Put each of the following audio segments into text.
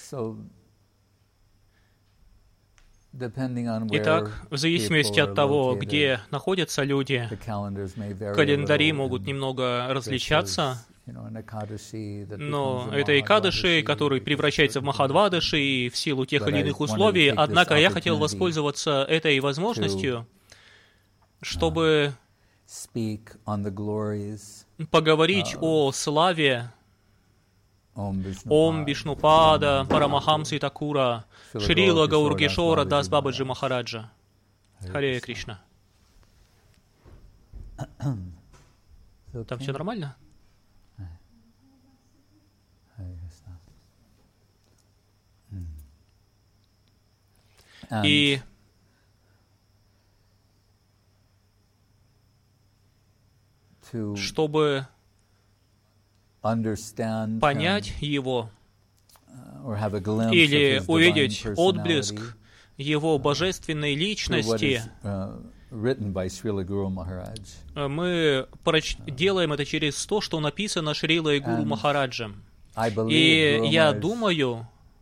Итак, в зависимости от того, где находятся люди, календари могут немного различаться, но это Экадаши, который превращается в Махадвадаши и в силу тех или иных условий. Однако я хотел воспользоваться этой возможностью, чтобы поговорить о славе Ом Вишнупада Парамахамсы Такура Шрила Гауркишора Дас Бабаджи Махараджа. Харе Кришна. Там все нормально? И чтобы понять его или увидеть отблеск его божественной личности, мы делаем это через то, что написано Шрилой Гуру Махараджем. И я думаю,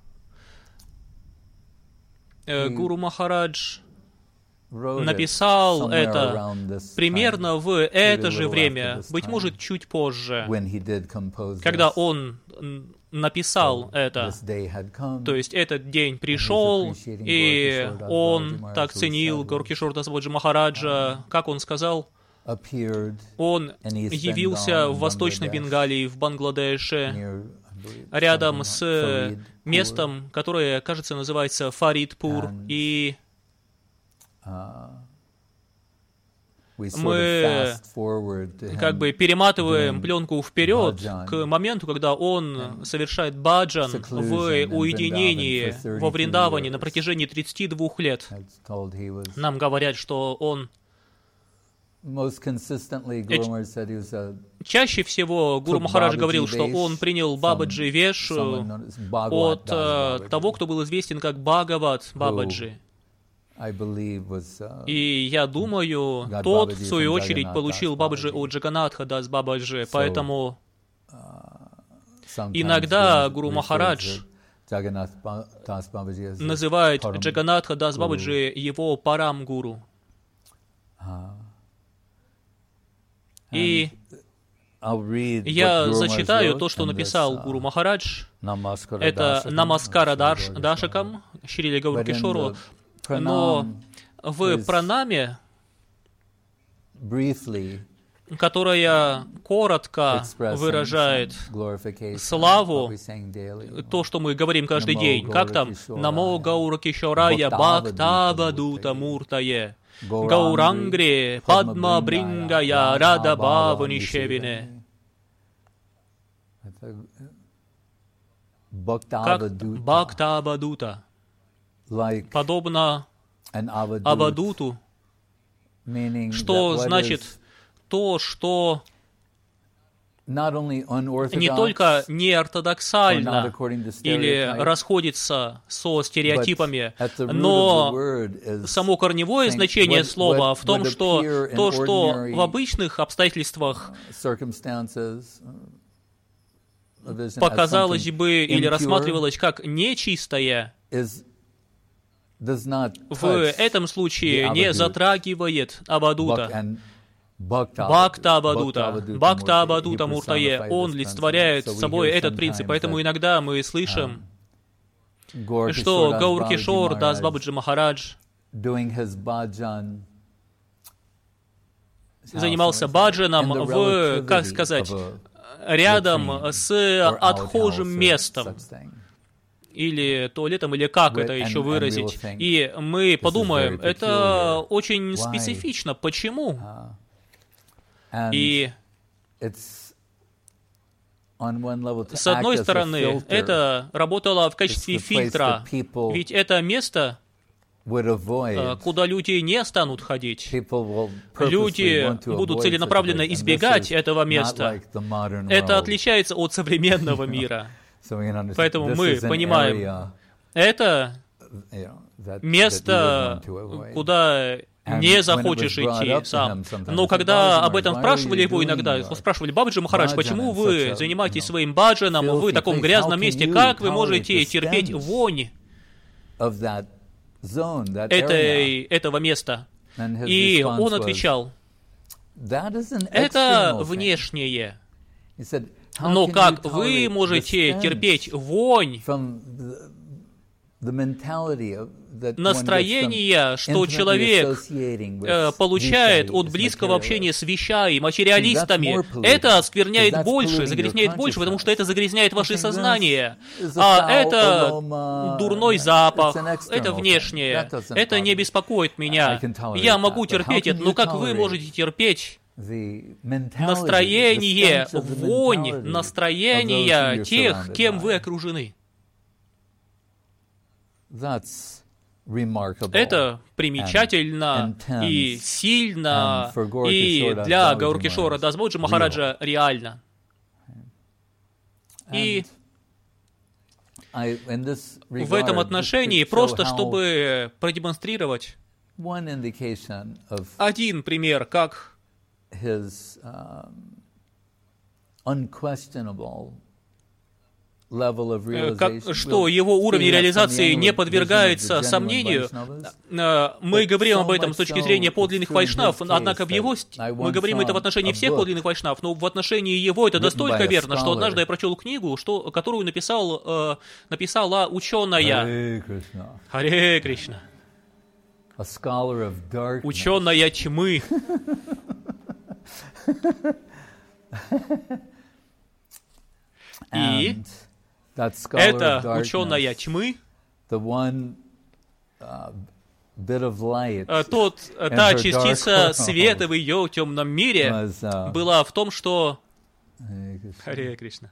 Гуру Махарадж написал это примерно в это же время, быть может, чуть позже, когда он написал это. То есть этот день пришел, и он так ценил Гауркишор Дас Бабаджи Махараджа, как он сказал, он явился в Восточной Бенгалии, в Бангладеше, рядом с местом, которое, кажется, называется Фаридпур, и мы как бы перематываем пленку вперед к моменту, когда он совершает баджан в уединении во Вриндаване на протяжении 32 лет. Нам говорят, что он чаще всего Гуру Махарадж говорил, что он принял Бабаджи Веш от того, кто был известен как Бхагават Бабаджи. И я думаю, тот, в свою очередь, получил Бабаджи от Джаганатха Дас Бабаджи, поэтому иногда Гуру Махарадж называет Джаганатха Дас Бабаджи его Парам Гуру. И я зачитаю то, что написал Гуру Махарадж. Это Намаскара Дашакам Шриле Гауркишору. Но в пранаме, которая коротко выражает славу, то, что мы говорим каждый день, как там? Намо Гауркишорая Бхактавадута Муртае Гаурангри Падма Брингая Рада Бхаванишевине. Как Бхактавадута. Подобно Авадуту, что значит то, что не только неортодоксально или расходится со стереотипами, но само корневое значение слова в том, что то, что в обычных обстоятельствах показалось бы или рассматривалось как нечистое, в этом случае не затрагивает Авадута. Бхакта Авадута. Бхакта Авадута Муртае. Он олицетворяет собой этот принцип. Поэтому иногда мы слышим, что Гауркишор Дас Бабаджи Махарадж занимался баджаном в, как сказать, рядом с отхожим местом. Или туалетом, или как это еще выразить. И мы подумаем, это очень специфично. Почему? И с одной стороны, это работало в качестве фильтра, ведь это место, куда люди не станут ходить. Люди будут целенаправленно избегать этого места. Это отличается от современного мира. Поэтому мы понимаем, это место, куда не захочешь идти сам. Но когда об этом спрашивали его иногда, спрашивали: Бабаджи Махарадж, почему вы занимаетесь своим баджаном в таком грязном месте? Как вы можете терпеть вонь этого места? И он отвечал: это внешнее. Но как вы можете терпеть вонь настроение, что человек получает от близкого общения с вещами, материалистами, это оскверняет больше, загрязняет больше, потому что это загрязняет ваше сознание. А это дурной запах, это внешнее, это не беспокоит меня. Я могу терпеть это, но как вы можете терпеть настроение, вонь, настроение тех, кем вы окружены? Это примечательно и сильно, и для Гауркишора Дасбоджи Махараджа реально. И в этом отношении, просто чтобы продемонстрировать один пример, как что его уровень реализации не подвергается сомнению. Мы говорим об этом с точки зрения подлинных вайшнав, однако мы говорим это в отношении всех подлинных вайшнав, но в отношении его это настолько верно, что однажды я прочел книгу, которую написала ученая. Харе Кришна. Ученая тьмы. И эта ученая тьмы, та частица света в ее темном мире была в том, что... Харе Кришна.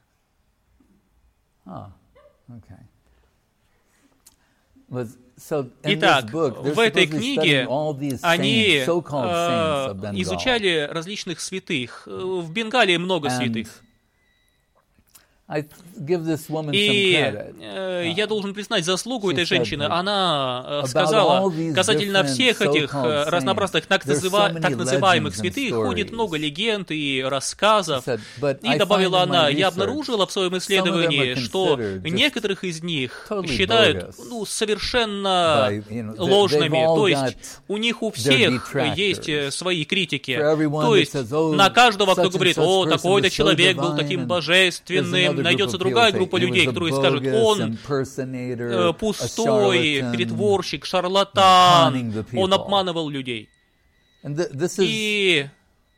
Итак, в этой книге они изучали различных святых. В Бенгалии много святых. И я должен признать заслугу этой женщины. Она сказала, касательно всех этих разнообразных так называемых святых ходит много легенд и рассказов. И добавила она: я обнаружила в своем исследовании, что некоторых из них считают совершенно ложными. То есть у них у всех есть свои критики. То есть на каждого, кто говорит: о, такой-то человек был таким божественным, найдется другая группа людей, которые скажут: он пустой притворщик, шарлатан, он обманывал людей. И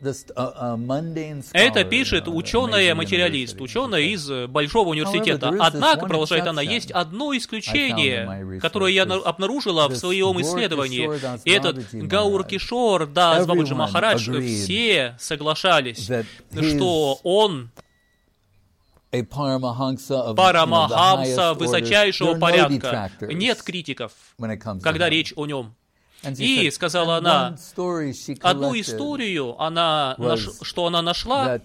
это пишет ученая-материалист, ученая из большого университета. Однако, продолжает она, есть одно исключение, которое я обнаружила в своем исследовании. Этот Гауркишор Дас Бабаджи Махарадж, все соглашались, что он Парамахамса высочайшего порядка. Нет критиков, когда речь о нем. И, сказала она, одну историю, что она нашла,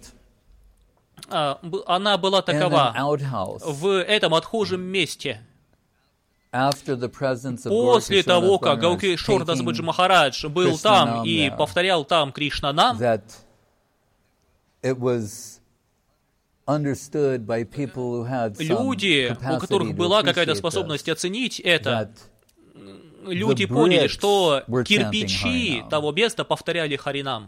она была такова: в этом отхожем месте, после того, как Гауркишор Дас Бабаджи Махарадж был там и повторял там Кришнанам, люди, у которых была какая-то способность оценить это, люди поняли, что кирпичи того места повторяли Харинам.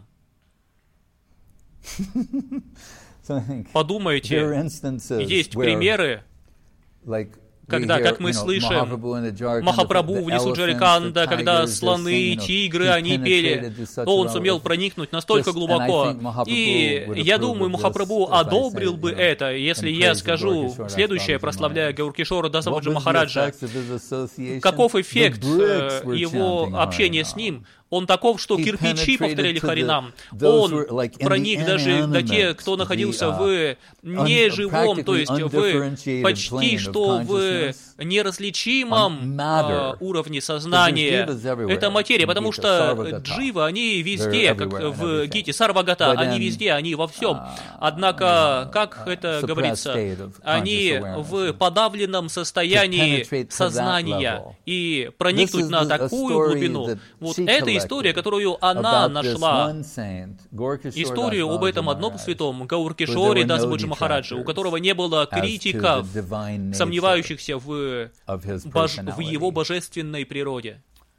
Подумайте, есть примеры, когда, как мы слышим, Махапрабху в лесу Джариканда, когда слоны и тигры, они пели, то он сумел проникнуть настолько глубоко. И я думаю, Махапрабху одобрил бы это, если я скажу следующее, прославляя Гауркишора Даса Бабаджи Махараджа. Каков эффект его общения с ним? Он таков, что кирпичи повторяли Харинам. Он проник даже до тех, кто находился в неживом, то есть в почти что в неразличимом уровне сознания. Это материя, потому что дживы, они везде, как в Гите, Сарвагата, они везде, они во всем. Однако, как это говорится, они в подавленном состоянии сознания. И проникнуть на такую глубину, вот это Это история, которую она нашла. Историю об этом одном святом, Гауркишоре Дасбаджи Махараджи, у которого не было критиков, сомневающихся в его божественной природе.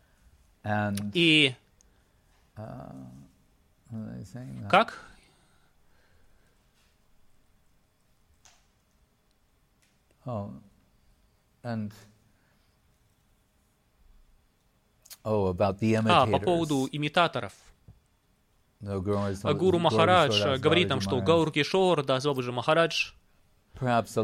И как? По поводу имитаторов. Гуру Махарадж говорит нам, что Гауркишор Дасбаджи Махарадж, у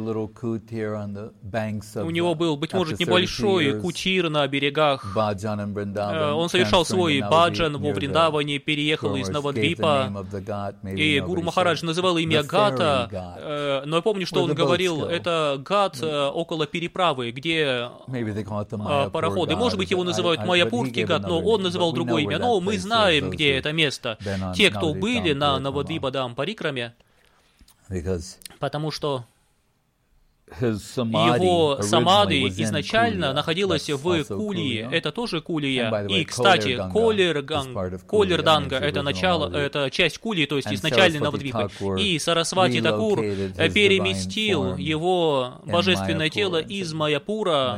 него был, быть может, небольшой кутир на берегах. Он совершал свой баджан во Вриндаване, переехал из Навадвипа, и Гуру Махарадж называл имя Гата, но я помню, что он говорил, это Гат около переправы, где пароходы. Может быть, его называют Майяпурский Гат, но он называл другое имя. Но мы знаем, где это место. Те, кто были на Навадвипадам Парикраме, потому что его самадхи изначально находилась в Кулии, это тоже Кулия. И, кстати, Колерданга — это начало, это часть Кулии, то есть изначальный Навадвипы. И Сарасвати Такур переместил его божественное тело из Майяпура.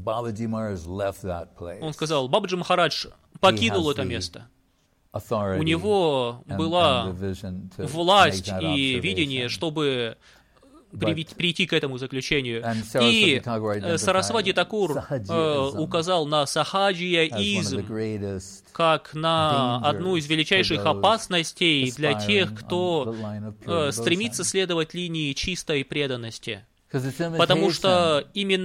Он сказал, Бабаджи Махарадж покинул это место. У него была власть и видение, чтобы прийти к этому заключению. И Сарасвати Такур указал на сахаджия-изм как на одну из величайших опасностей для тех, кто стремится следовать линии чистой преданности. Потому что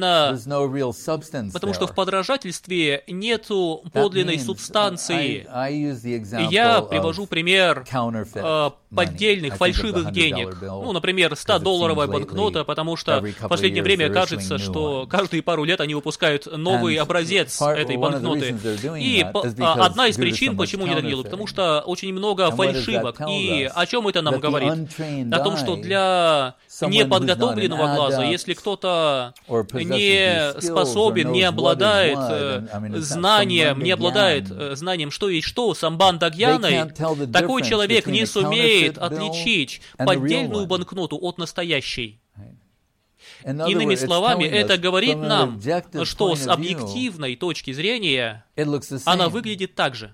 в подражательстве нету подлинной субстанции. Я привожу пример поддельных, фальшивых денег. Ну, например, $100 банкнота, потому что в последнее время кажется, что каждые пару лет они выпускают новый образец этой банкноты. И одна из причин, почему они так делают, потому что очень много фальшивок. И о чем это нам говорит? О том, что для неподготовленного глаза, если кто-то не способен, не обладает знанием, что есть что, самбандагьяной, такой человек не сумеет отличить поддельную банкноту от настоящей. Иными словами, это говорит нам, что с объективной точки зрения она выглядит так же.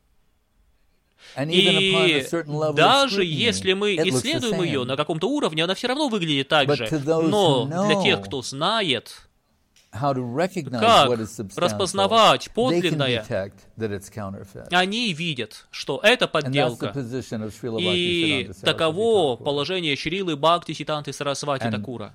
И даже если мы исследуем ее на каком-то уровне, она все равно выглядит так же. Но для тех, кто знает, как распознавать подлинное, они видят, что это подделка. И таково положение Шрилы Бхактисиддханты Сарасвати Такура.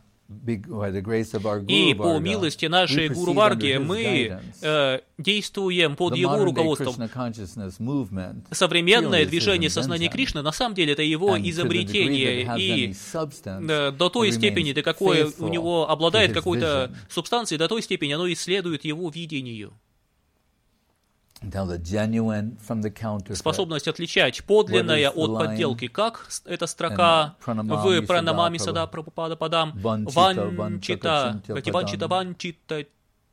И по милости нашей Гуру Варги мы действуем под его руководством. Современное движение сознания Кришны, на самом деле, это его изобретение. И до той степени, до какой у него обладает какой-то субстанцией, до той степени оно исследует его видению. Способность отличать подлинное от подделки. Как эта строка в Пранамами Сада Прабхупада Падам Ванчита, Ванчита, Ванчита.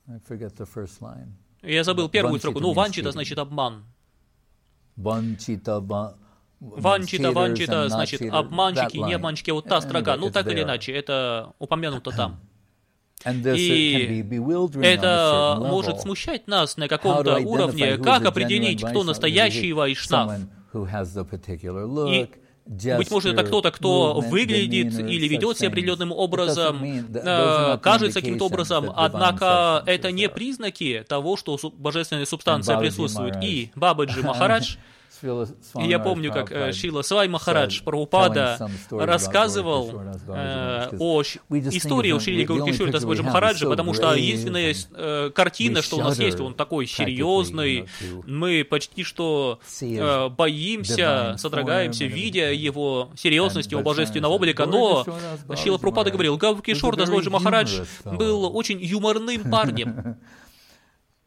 Я забыл первую строку. Ну, Ванчита значит обман. Ванчита, Ванчита значит обманщики, не обманщики. Вот та строка. Ну, так или иначе, это упомянуто там. И это может смущать нас на каком-то уровне. Как определить, кто настоящий вайшнав? И, быть может, это кто-то, кто выглядит или ведет себя определенным образом, кажется каким-то образом, однако это не признаки того, что божественная субстанция присутствует. И Бабаджи Махарадж, я помню, как Шрила Свами Махарадж Прабхупада рассказывал о истории о Шриле Гауркишоре Дасбаджи Махараджа, потому что единственная картина, что у нас есть, он такой серьезный, мы почти что боимся, содрогаемся, видя его серьезность, его божественного облика, но Шрила Прабхупада говорил, Гауркишор Дасбаджи Махарадж был очень юморным парнем.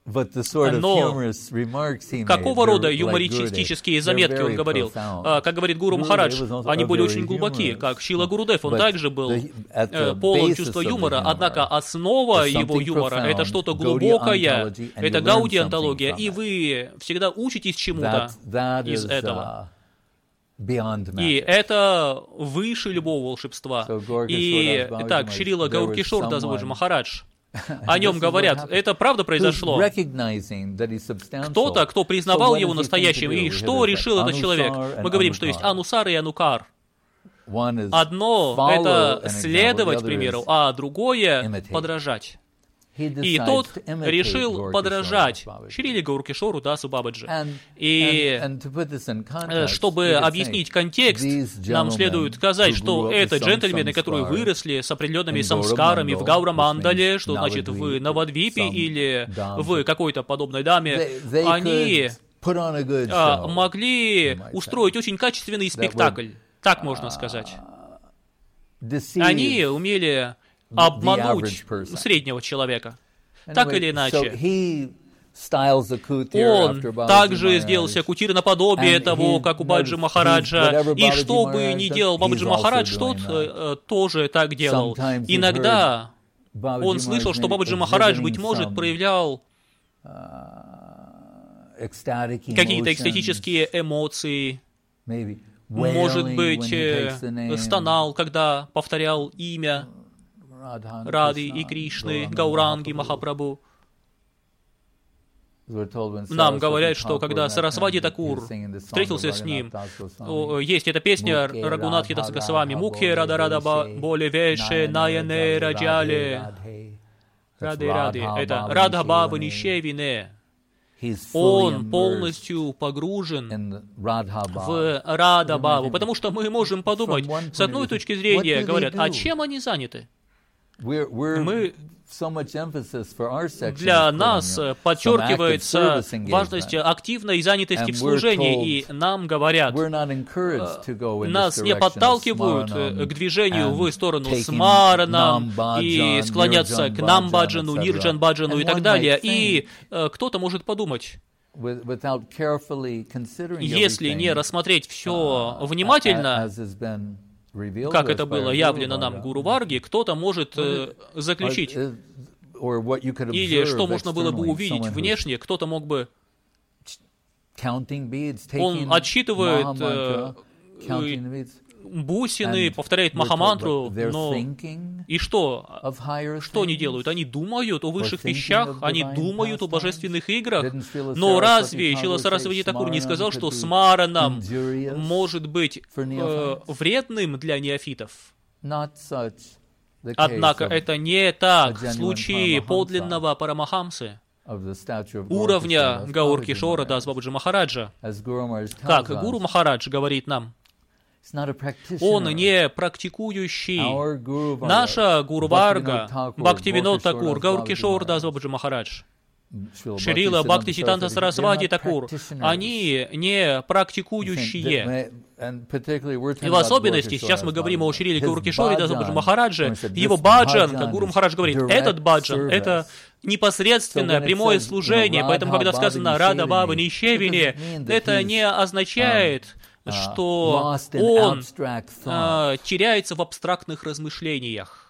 Но какого рода юмористические заметки он говорил? Как говорит Гуру Махарадж, они были очень глубоки, как Шрила Гурудев, он также был полон чувства юмора, однако основа его юмора — это что-то глубокое, это гаудиантология, и вы всегда учитесь чему-то из этого. И это выше любого волшебства. И так, Шрила Гауркишор Дас Махарадж, о нем говорят, это правда произошло. Кто-то, кто признавал его настоящим, и что решил этот человек? Мы говорим, что есть анусар и анукар. Одно — это следовать примеру, а другое — подражать. И тот решил подражать Шриле Гауркишору Дасу Бабаджи. И чтобы объяснить контекст, нам следует сказать, что это джентльмены, которые выросли с определенными самскарами в Гаура-мандале, что значит в Навадвипе или в какой-то подобной даме, они могли устроить очень качественный спектакль, так можно сказать. Они умели обмануть среднего человека. Так или иначе. Он также сделал себе кутир наподобие того, как у Баджи Махараджа. И что бы ни делал Бабаджи Махарадж, тот тоже так делал. Иногда он слышал, что Бабаджи Махарадж, быть может, проявлял какие-то экстатические эмоции, может быть, стонал, когда повторял имя Рады и Кришны, Гауранги, Махапрабху. Нам говорят, что когда Сарасвати Такур встретился с ним, есть эта песня Рагунатхи Даса Госвами «Мукхе Рада Рада Боли Веше Наяне Раджале Рады Рады». Это «Радха Баба Нишевине». Он полностью погружен в Рада Бабу, потому что мы можем подумать, с одной точки зрения, говорят, а чем они заняты? Для нас подчеркивается важность активной занятости в служении, и нам говорят, нас не подталкивают к движению в сторону смарана и склоняться к намбаджану, нирджан-баджану и так далее. И кто-то может подумать, если не рассмотреть все внимательно, как это было явлено нам Гуру Варги, кто-то может заключить, или что можно было бы увидеть внешне, кто-то мог бы... Он отсчитывает бусины, повторяет Махамантру, но и что? Что они делают? Они думают о высших вещах, они думают о божественных играх. Но разве Шрила Сарасвати Такур не сказал, что смаранам может быть вредным для неофитов? Однако это не так в случае подлинного Парамахамсы, уровня Гауркишора Дас Бабаджи Махараджа. Как Гуру Махарадж говорит нам, он не практикующий. Наша Гуру Варга, Бхактивинод Такур, Гауркишор Дас Бабаджи Махарадж, Шрила Бхактисиданта Сарасвати Такур, они не практикующие. И в особенности, сейчас мы говорим о Шриле Гауркишоре Дас Бабаджи Махарадже, его баджан, как Гуру Махарадж говорит, этот баджан, это непосредственное прямое служение, поэтому, когда сказано «Рада Баба Нишевине», это не означает, что он теряется в абстрактных размышлениях,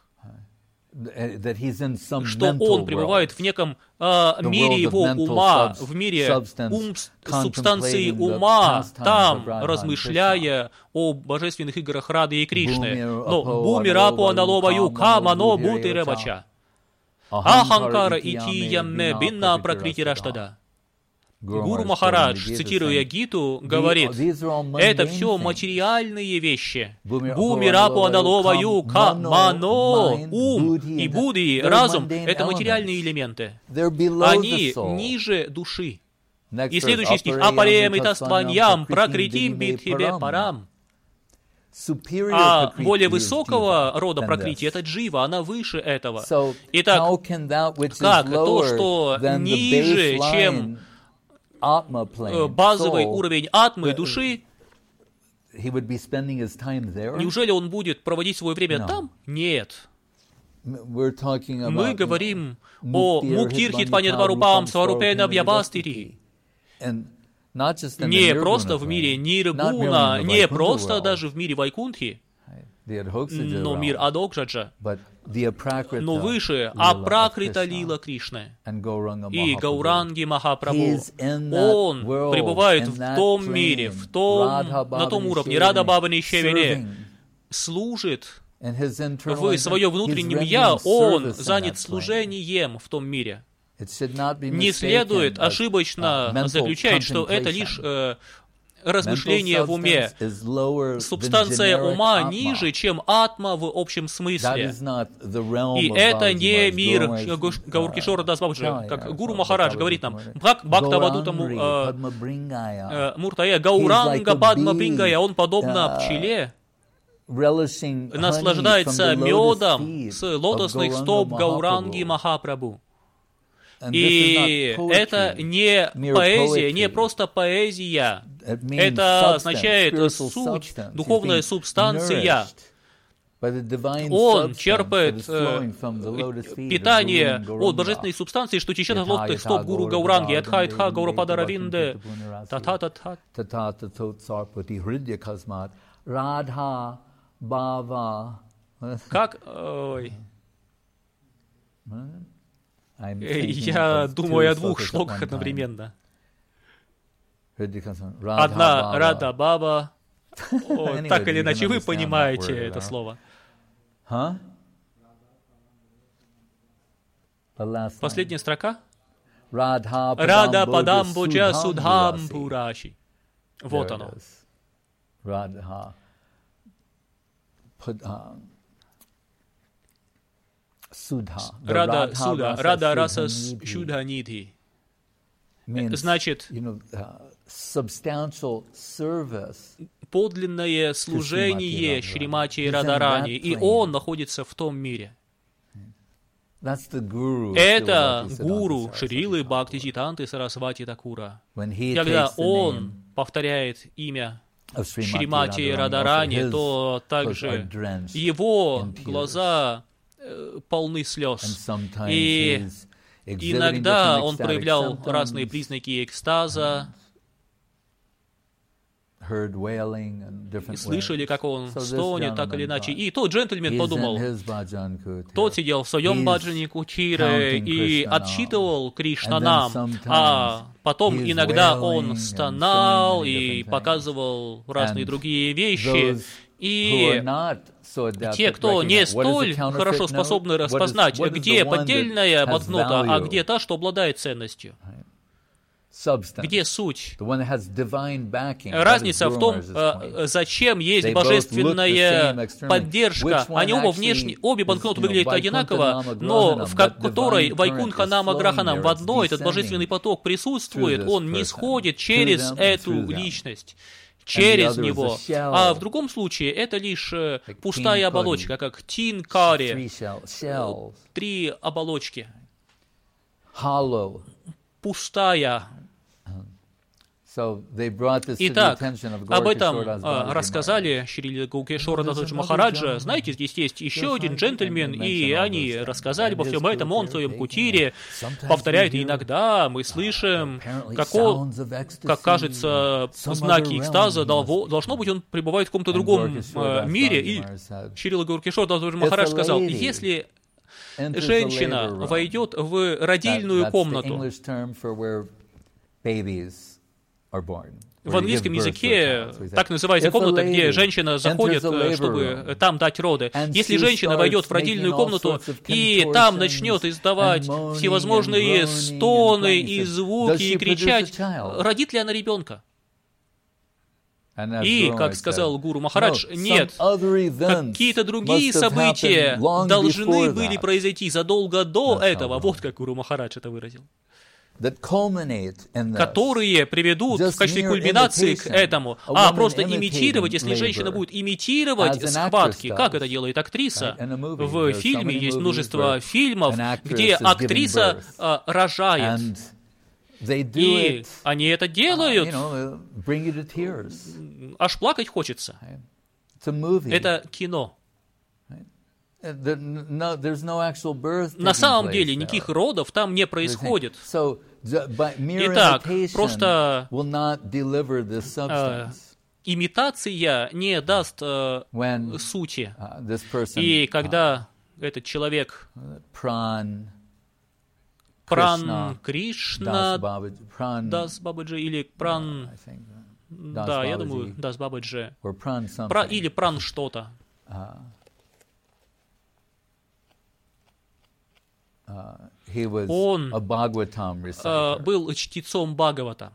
что он пребывает в неком мире его ума, в мире субстанции ума, там размышляя о божественных играх Рады и Кришны. Но бумирапу аналоваю камано буты ребача. Аханкара ити ямме бинна пракрити раштада. Гуру Махарадж, цитируя Гиту, говорит, это все материальные вещи. Бумирапу аналоваю камано, ум и будди, разум, это материальные элементы. Они ниже души. И следующий стих. Апарем и тастваньям пракритим битхибе парам. А более высокого рода пракрити — это джива, она выше этого. Итак, как то, что ниже, чем базовый уровень атмы, души, неужели он будет проводить свое время там? Нет. Мы говорим о Муктир Хитванидварупам Сварупена Бьябастири. Не просто в мире Ниргуна, не просто даже в мире Вайкунтхи, но мир Адокджаджа, но выше Апракрита Лила Кришны и Гауранги Махапрабху. Он пребывает в том мире, на том уровне, Рада Бабани Шевене, служит в своем внутреннем «я», он занят служением в том мире. Не следует ошибочно заключать, что это лишь размышление в уме. Субстанция ума ниже, чем атма в общем смысле. И это не мир Гауркишора Дасбабджи, как Гуру Махарадж говорит нам. Бхактавадута Муртая Гауранга Падма Брингая, он подобно пчеле, наслаждается медом с лотосных стоп Гауранги Махапрабху. И это не поэзия, не просто поэзия. Это означает суть, духовная субстанция. Он черпает питание от божественной субстанции, что течет от лотосных стоп Гуру Гауранги. Адхайтха Гауропадаравинде. Татататхат. Радха Бава. Как? Ой. Я думаю о двух шлоках одновременно. Одна Рада Баба. Так или иначе, вы понимаете это слово. Последняя строка. Рада Падамбуджа Судхам Пураши. Вот оно. Рада Суда, Рада Раса Шudha Нидхи. Значит, подлинное служение Шримати Радарани, и он находится в том мире. Это гуру Шрилы Бхактисиддханты Сарасвати Такура. Когда он повторяет имя Шримати Радарани, то также его глаза полны слез. И иногда он проявлял разные признаки экстаза, и слышали, как он стонет, так или иначе. И тот джентльмен подумал, тот сидел в своем баджане Кутире и отсчитывал Кришна нам, а потом иногда он стонал и показывал разные другие вещи. И те, кто не столь хорошо способны распознать, где поддельная банкнота, а где та, что обладает ценностью. Где суть? Разница в том, зачем есть божественная поддержка. Они оба внешне, обе банкноты выглядят одинаково, но в которой Вайкунха Нама Граханам, в одной этот божественный поток присутствует, он не сходит через эту личность, через него. А в другом случае это лишь пустая оболочка, как тин кари, 3 оболочки. Пустая. Итак, об этом рассказали Шрила Гауркишора Дасбабджи Махараджа. Знаете, здесь есть еще один джентльмен, и они рассказали обо всем этом. Он в своем кутире повторяет, и иногда мы слышим, как кажется, знаки экстаза. Должно быть, он пребывает в каком-то другом мире. И Шрила Гауркишора Дасбабджи Махарадж сказал, если женщина войдет в родильную комнату, в английском языке так называется комната, где женщина заходит, чтобы там дать роды. Если женщина войдет в родильную комнату и там начнет издавать всевозможные стоны и звуки и кричать, родит ли она ребенка? И, как сказал Гуру Махарадж, нет, какие-то другие события должны были произойти задолго до этого. Вот как Гуру Махарадж это выразил. Которые приведут в качестве кульминации к этому. А просто имитировать, если женщина будет имитировать схватки, как это делает актриса. В фильме есть множество фильмов, где актриса рожает. И они это делают. Аж плакать хочется. Это кино. На самом деле никаких родов там не происходит. Итак, просто имитация не даст сути. И когда этот человек, Пран Кришна Дас Бабаджи, или Пран, да, я думаю, Дас Бабаджи, или Пран что-то. Он был чтецом Бхагавата.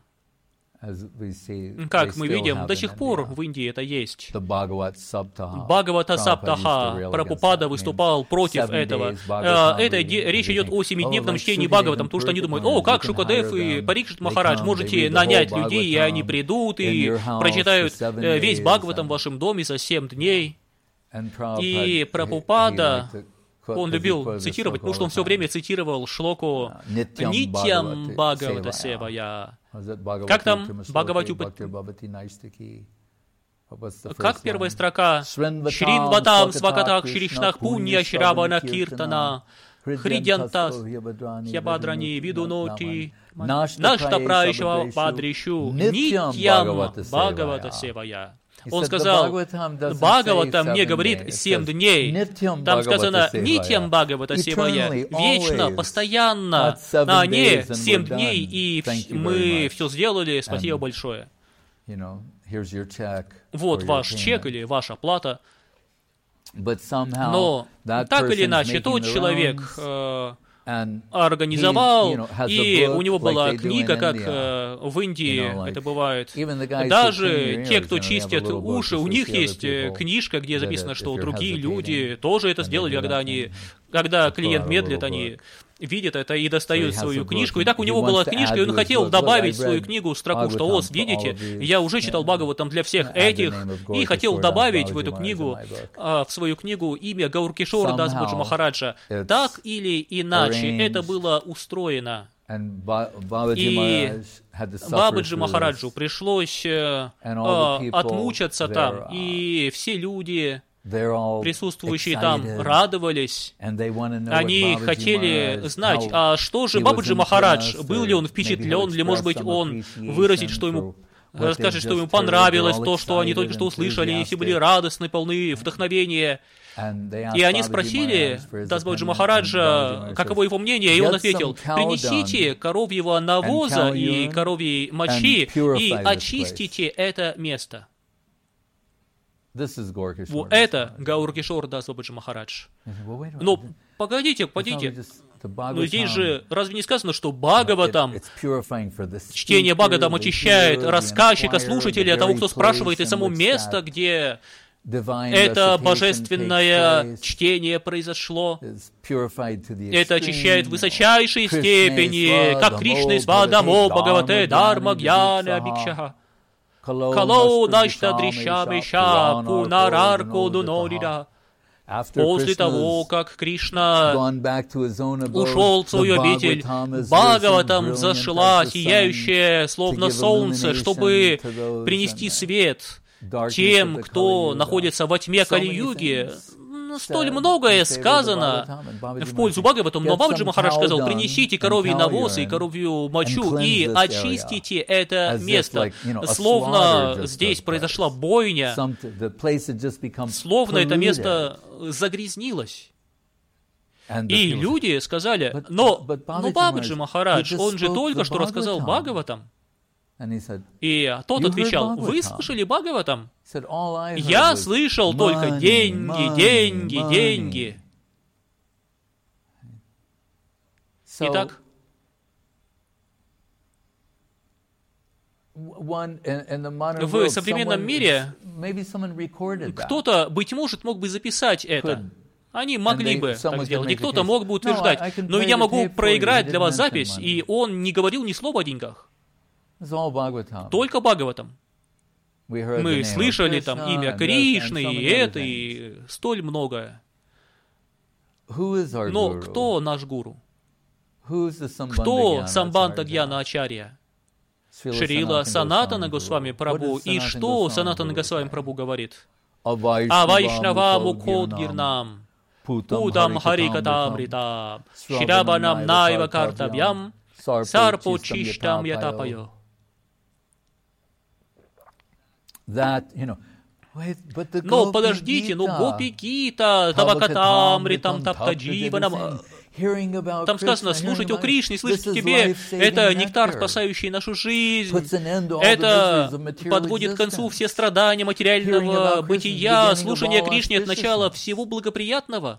Как мы видим, до сих пор в Индии это есть. Бхагавата Саптаха. Прабхупада выступал против этого. Речь идет о 7-дневном чтении Бхагаватам, потому что они думают, как Шукадев и Парикшит Махарадж, можете нанять людей, и они придут и прочитают весь Бхагаватам в вашем доме за 7 дней. И Прабхупада, он любил цитировать, потому что он все время цитировал шлоку «Нитьям Бхагавата Севая». Как там Бхагаватюпа? Как первая строка? «Шринватам свакатах шришнах пунья шравана киртана хридьянтас хябадрани видуноти нашта праишва падришу нитьям Бхагавата Севая». Он сказал, Бхагаватам не говорит 7 дней. Там сказано, нитьям Бхагавата Севая, вечно, постоянно, а не 7 дней, и мы все сделали, спасибо большое. Вот ваш чек или ваша плата. Но так или иначе, тот человек организовал, и у него была книга, как в Индии это бывает. Даже те, кто чистят уши, у них есть книжка, где записано, что другие люди тоже это сделали, когда клиент медлит, они видят это и достают свою книжку. И так у него была книжка, и он хотел добавить в свою книгу строку, что вот, видите, я уже читал Бхагаватам для всех этих, и хотел добавить в эту книгу, в свою книгу имя Гауркишора Дас Баджи Махараджа. Так или иначе, это было устроено. И Бабаджи Махараджу пришлось отмучаться там, и все люди, присутствующие там, радовались. Они хотели знать, а что же Бабаджи Махарадж, был ли он впечатлен, или, может быть, он выразить, что ему, скажет, что ему понравилось то, что они только что услышали, и все были радостны, полны вдохновения. И они спросили Дас Бабаджи Махараджа, каково его мнение, и он ответил, принесите коровьего навоза и коровьей мочи и очистите это место. Вот это Гауркишор Дас Бабаджи Махарадж. Но погодите. Но здесь же разве не сказано, что Бхагаватам, чтение Бхагаватам очищает рассказчика, слушателя, того, кто спрашивает, и само место, где это божественное чтение произошло, это очищает в высочайшей степени, как Кришна Свадамо Бхагавате Дharma Гьяна Бикшаха. Калоу нашта дрищамиша пунарарко дунорида. После того, как Кришна ушел в свою обитель, Бхагаватам взошла сияющая, словно солнце, чтобы принести свет тем, кто находится во тьме Кали-юги. Столь многое сказано в пользу Бхагаватам, но Бабаджи Махарадж сказал, принесите коровий навоз и коровью мочу и очистите это место. Словно здесь произошла бойня, словно это место загрязнилось. И люди сказали, но Бабаджи Махарадж, он же только что рассказал Бхагаватам. И тот отвечал, вы слышали Бхагаватам? Я слышал только деньги, деньги, деньги. Итак, в современном мире кто-то, быть может, мог бы записать это. Они могли бы так сделать, и кто-то мог бы утверждать, но я могу проиграть для вас запись, и он не говорил ни слова о деньгах. Только Бхагаватам. Мы слышали там имя Кришны, и это, и столь многое. Но кто наш гуру? Кто Самбанта Гьяна Ачарья? Шрила Санатана Госвами Прабху. И что Санатана Госвами Прабху говорит? А Вайшнава Мукхот Гирнам. Путам Харикатамрита, Шрябанам Найва Картабьям, Сарпо Чиштам Ятапайо. Но подождите, Гопи-гита, Тавакатамритам, Таптадживанам. Там сказано, слушать о Кришне, слышать о тебе, это нектар, спасающий нашу жизнь, это подводит к концу все страдания материального бытия, слушание Кришне от начала всего благоприятного.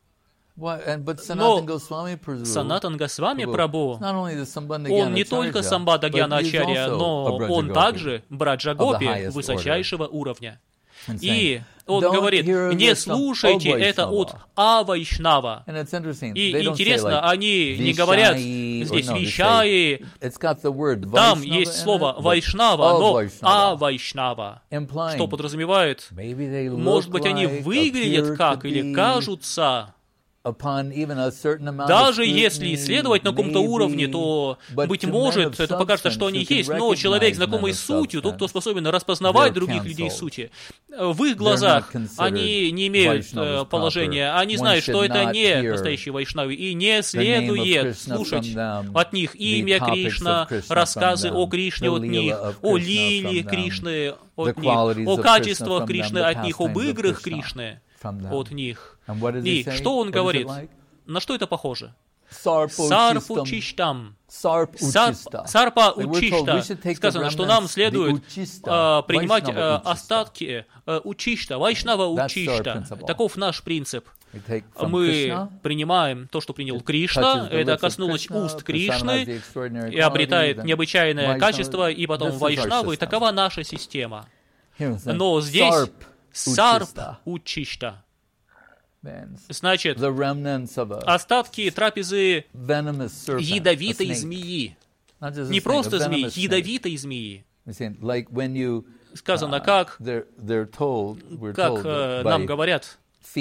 Но Санатан Госвами Прабху, он не только Самбада Гьяна Ачарья, но он также Браджа Гопи высочайшего уровня. И он говорит, не слушайте это от Авайшнава. И интересно, они не говорят здесь Вишаи, там есть слово Вайшнава, но Авайшнава, что подразумевает, может быть, они выглядят как или кажутся. Даже если исследовать на каком-то уровне, то, быть может, это покажется, что они есть, но человек, знакомый с сутью, тот, кто способен распознавать других людей в сути, в их глазах они не имеют положения, они знают, что это не настоящие вайшнавы, и не следует слушать от них имя Кришна, рассказы о Кришне от них, о лилии Кришны от них, о качествах Кришны от них, об играх Кришны от них. И что он говорит? На что это похоже? Сарпу чиштам. Сарпа учишта. Сказано, что нам следует принимать остатки учишта, вайшнава учишта. Таков наш принцип. Мы принимаем то, что принял Кришна, это коснулось уст Кришны и обретает необычайное качество, и потом вайшнавы. Такова наша система. Но здесь сарп учишта. Значит, остатки трапезы ядовитой змеи. Не просто змеи, ядовитой змеи. Сказано, как нам говорят,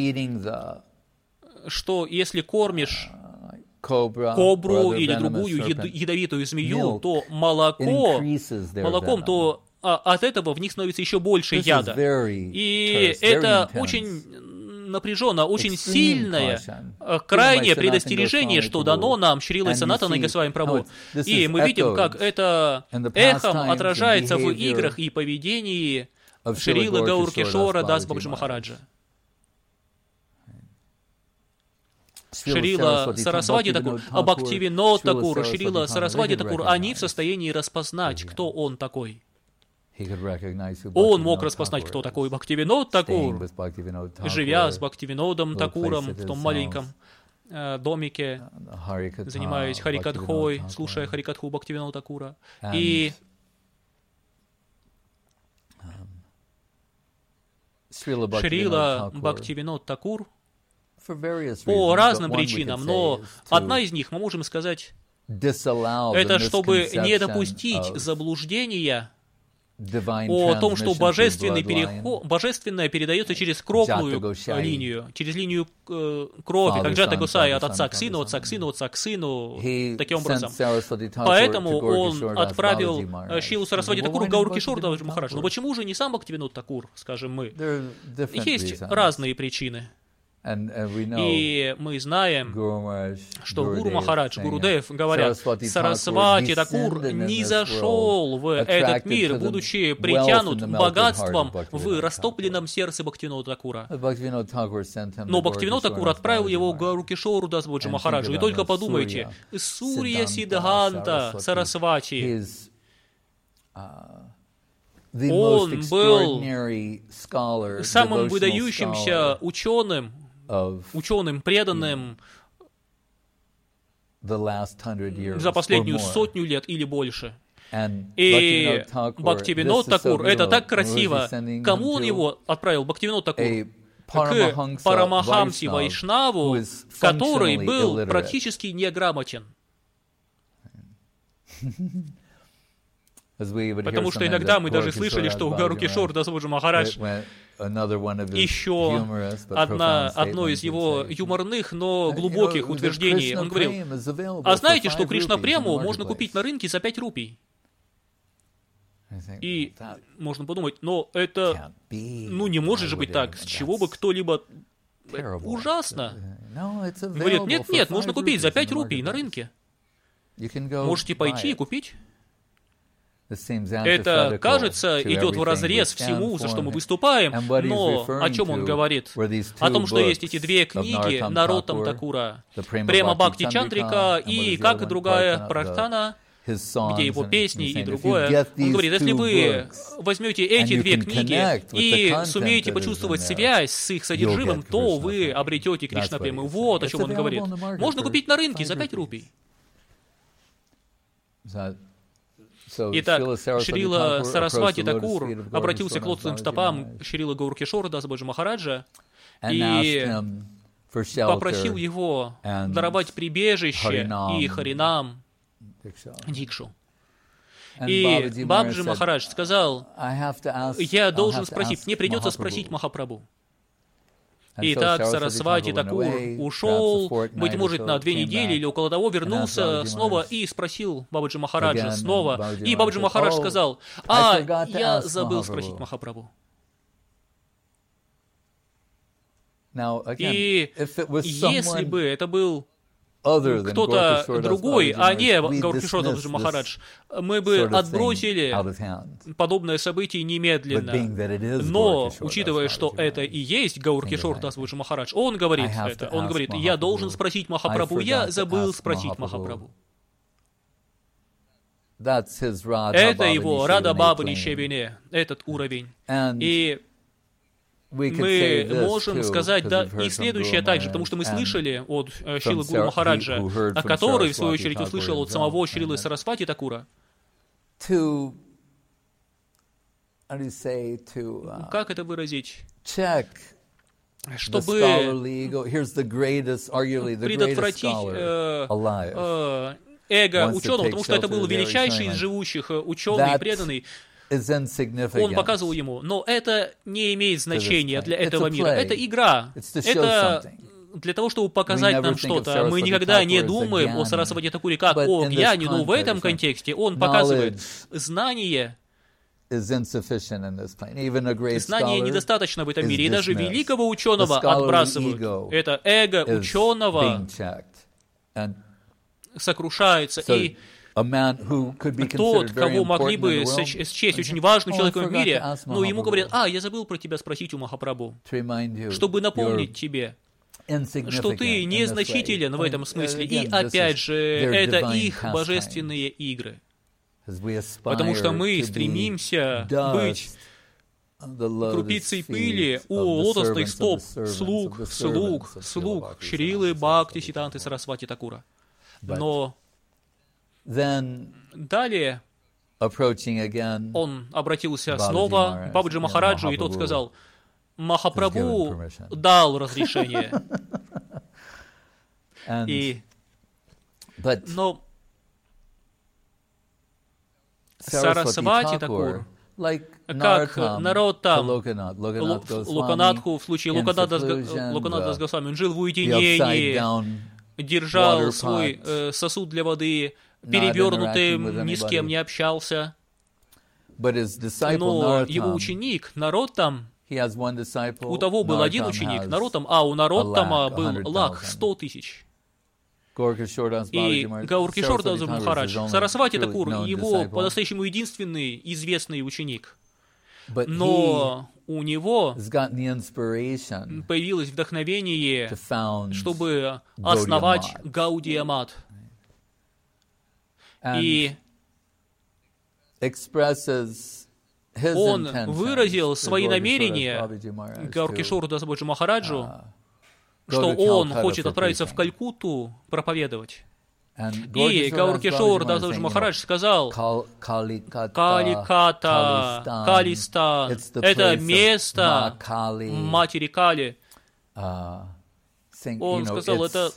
что если кормишь кобру или другую ядовитую змею, то молоком, то от этого в них становится еще больше яда. И это очень напряженно, очень сильное, крайнее предостережение, что дано нам Шрилой Санатаной Госвами Прабху. И мы видим, как это эхом отражается в играх и поведении Шрилы Гауркишора Дас Бабаджи Махараджа. Шрила Сарасвати Такур, Бхактивинод Такур, Шрила Сарасвати Такур, они в состоянии распознать, кто он такой. Он мог распознать, кто такой Бхактивинод Такур, живя с Бхактивинодом Такуром в том маленьком домике, занимаясь Харикатхой, слушая Харикатху Бхактивинода Такура. И Шрила Бхактивинод Такур по разным причинам, но одна из них, мы можем сказать, это чтобы не допустить заблуждения о том, что божественное передается через кровную линию, через линию крови, как Джата Госай от отца к сыну, от отца к сыну, от отца к сыну, таким образом. Поэтому он отправил Шрилу Сарасвати Такуру Гауркишору Дас Бабаджи Махараджу. Но почему же не сам Бхактивинод Такур, скажем мы? Есть разные причины. И мы знаем, что Гуру Махарадж, Гурудев говорят, Сарасвати Такур не зашел в этот мир, будучи притянут богатством в растопленном сердце Бхактивинода Такура. Но Бхактивинод Такур отправил его к Гауркишору Дас Бабаджи Махараджу. И только подумайте, Сурья Сиддханта Сарасвати, он был самым выдающимся ученым, преданным за последнюю 100 лет или больше. И Бхактивинод Такур, это так красиво. Кому он его отправил? Бхактивинод Такур к Парамахамсе Вайшнаву, который был практически неграмотен. Потому что иногда мы даже слышали, что Гауркишор Дас Бабаджи Махарадж, еще одно из его юморных, но глубоких утверждений, он говорил, а знаете, что Кришна-прему можно купить на рынке за 5 рупий? И можно подумать, но это, не может же быть так, с чего бы кто-либо ужасно. Говорит, нет, можно купить за 5 рупий на рынке. Можете пойти и купить. Это, кажется, идет вразрез всему, за что мы выступаем, но о чем он говорит? О том, что есть эти две книги Нароттам Такура, Према Бхакти Чандрика и, как и другая, Прартхана, где его песни и другое. Он говорит, если вы возьмете эти две книги и сумеете почувствовать связь с их содержимым, то вы обретете Кришна-прему. Вот о чем он говорит. Можно купить на рынке за 5 рупий. Итак, Шрила Сарасвати Такур обратился к лотосным стопам Шрилы Гауркишора Даса Баджи Махараджа и попросил его даровать прибежище и Харинам Дикшу. И Бабджи Махарадж сказал, я должен спросить, мне придется спросить Махапрабху. Итак, Сарасвати Такур ушел, быть может, на 2 недели или около того, вернулся снова и спросил Бабаджи Махараджа снова. И Бабаджи Махарадж сказал, я забыл спросить Махапрабху. И если бы это был кто-то другой, а не Гауркишор Дас Махарадж, мы бы отбросили подобное событие немедленно. Но, учитывая, что это и есть Гауркишор Дас Махарадж, он говорит это. Он говорит, я должен спросить Махапрабху, я забыл спросить Махапрабху. Это его Рада Баба Нишевине, этот уровень. И мы можем сказать, и следующее также, потому что мы слышали от Шрилы Гуру Махараджа, который, в свою очередь, услышал от самого Шрилы Сарасвати Такура. Как это выразить? Чтобы предотвратить эго ученого, потому что это был величайший из живущих ученый, преданный. Он показывал ему, но это не имеет значения для этого мира. Это игра. Это для того, чтобы показать нам что-то. Мы никогда не думаем о Сарасвати Такуре как о гьяне, но в этом контексте он показывает, знание недостаточно в этом мире, и даже великого ученого отбрасывают. Это эго ученого сокрушается, и тот, кого могли бы счесть очень важным человеком в мире, но ему говорят, я забыл про тебя спросить у Махапрабху, чтобы напомнить тебе, что ты незначителен в этом смысле. И опять же, это их божественные игры. Потому что мы стремимся быть крупицей пыли у лотосных стоп слуг Шрилы Бхакти Сиддханты Сарасвати Такура. Но далее он обратился снова к Бабаджи Махараджу, и тот сказал, Махапрабху дал разрешение. Но Сарасвати Такур, как Нароттам, Локанатху, в случае Локанат Дас Госвами, он жил в уединении, держал свой сосуд для воды перевернутым, ни с кем не общался. Но его ученик, Нароттам, у того был один ученик, Нароттам, а у Нароттама был лак 100 тысяч. И Гауркишор Дас Махарадж, Сарасвати Такур, его по-настоящему единственный известный ученик. Но у него появилось вдохновение, чтобы основать Гаудия Мат. И он выразил свои намерения Гауркишору Дас Махараджу, что он хочет отправиться в Калькутту проповедовать. И Гауркишор Дас Махарадж сказал, Каликата, Калистан, это место матери Кали. Он сказал, это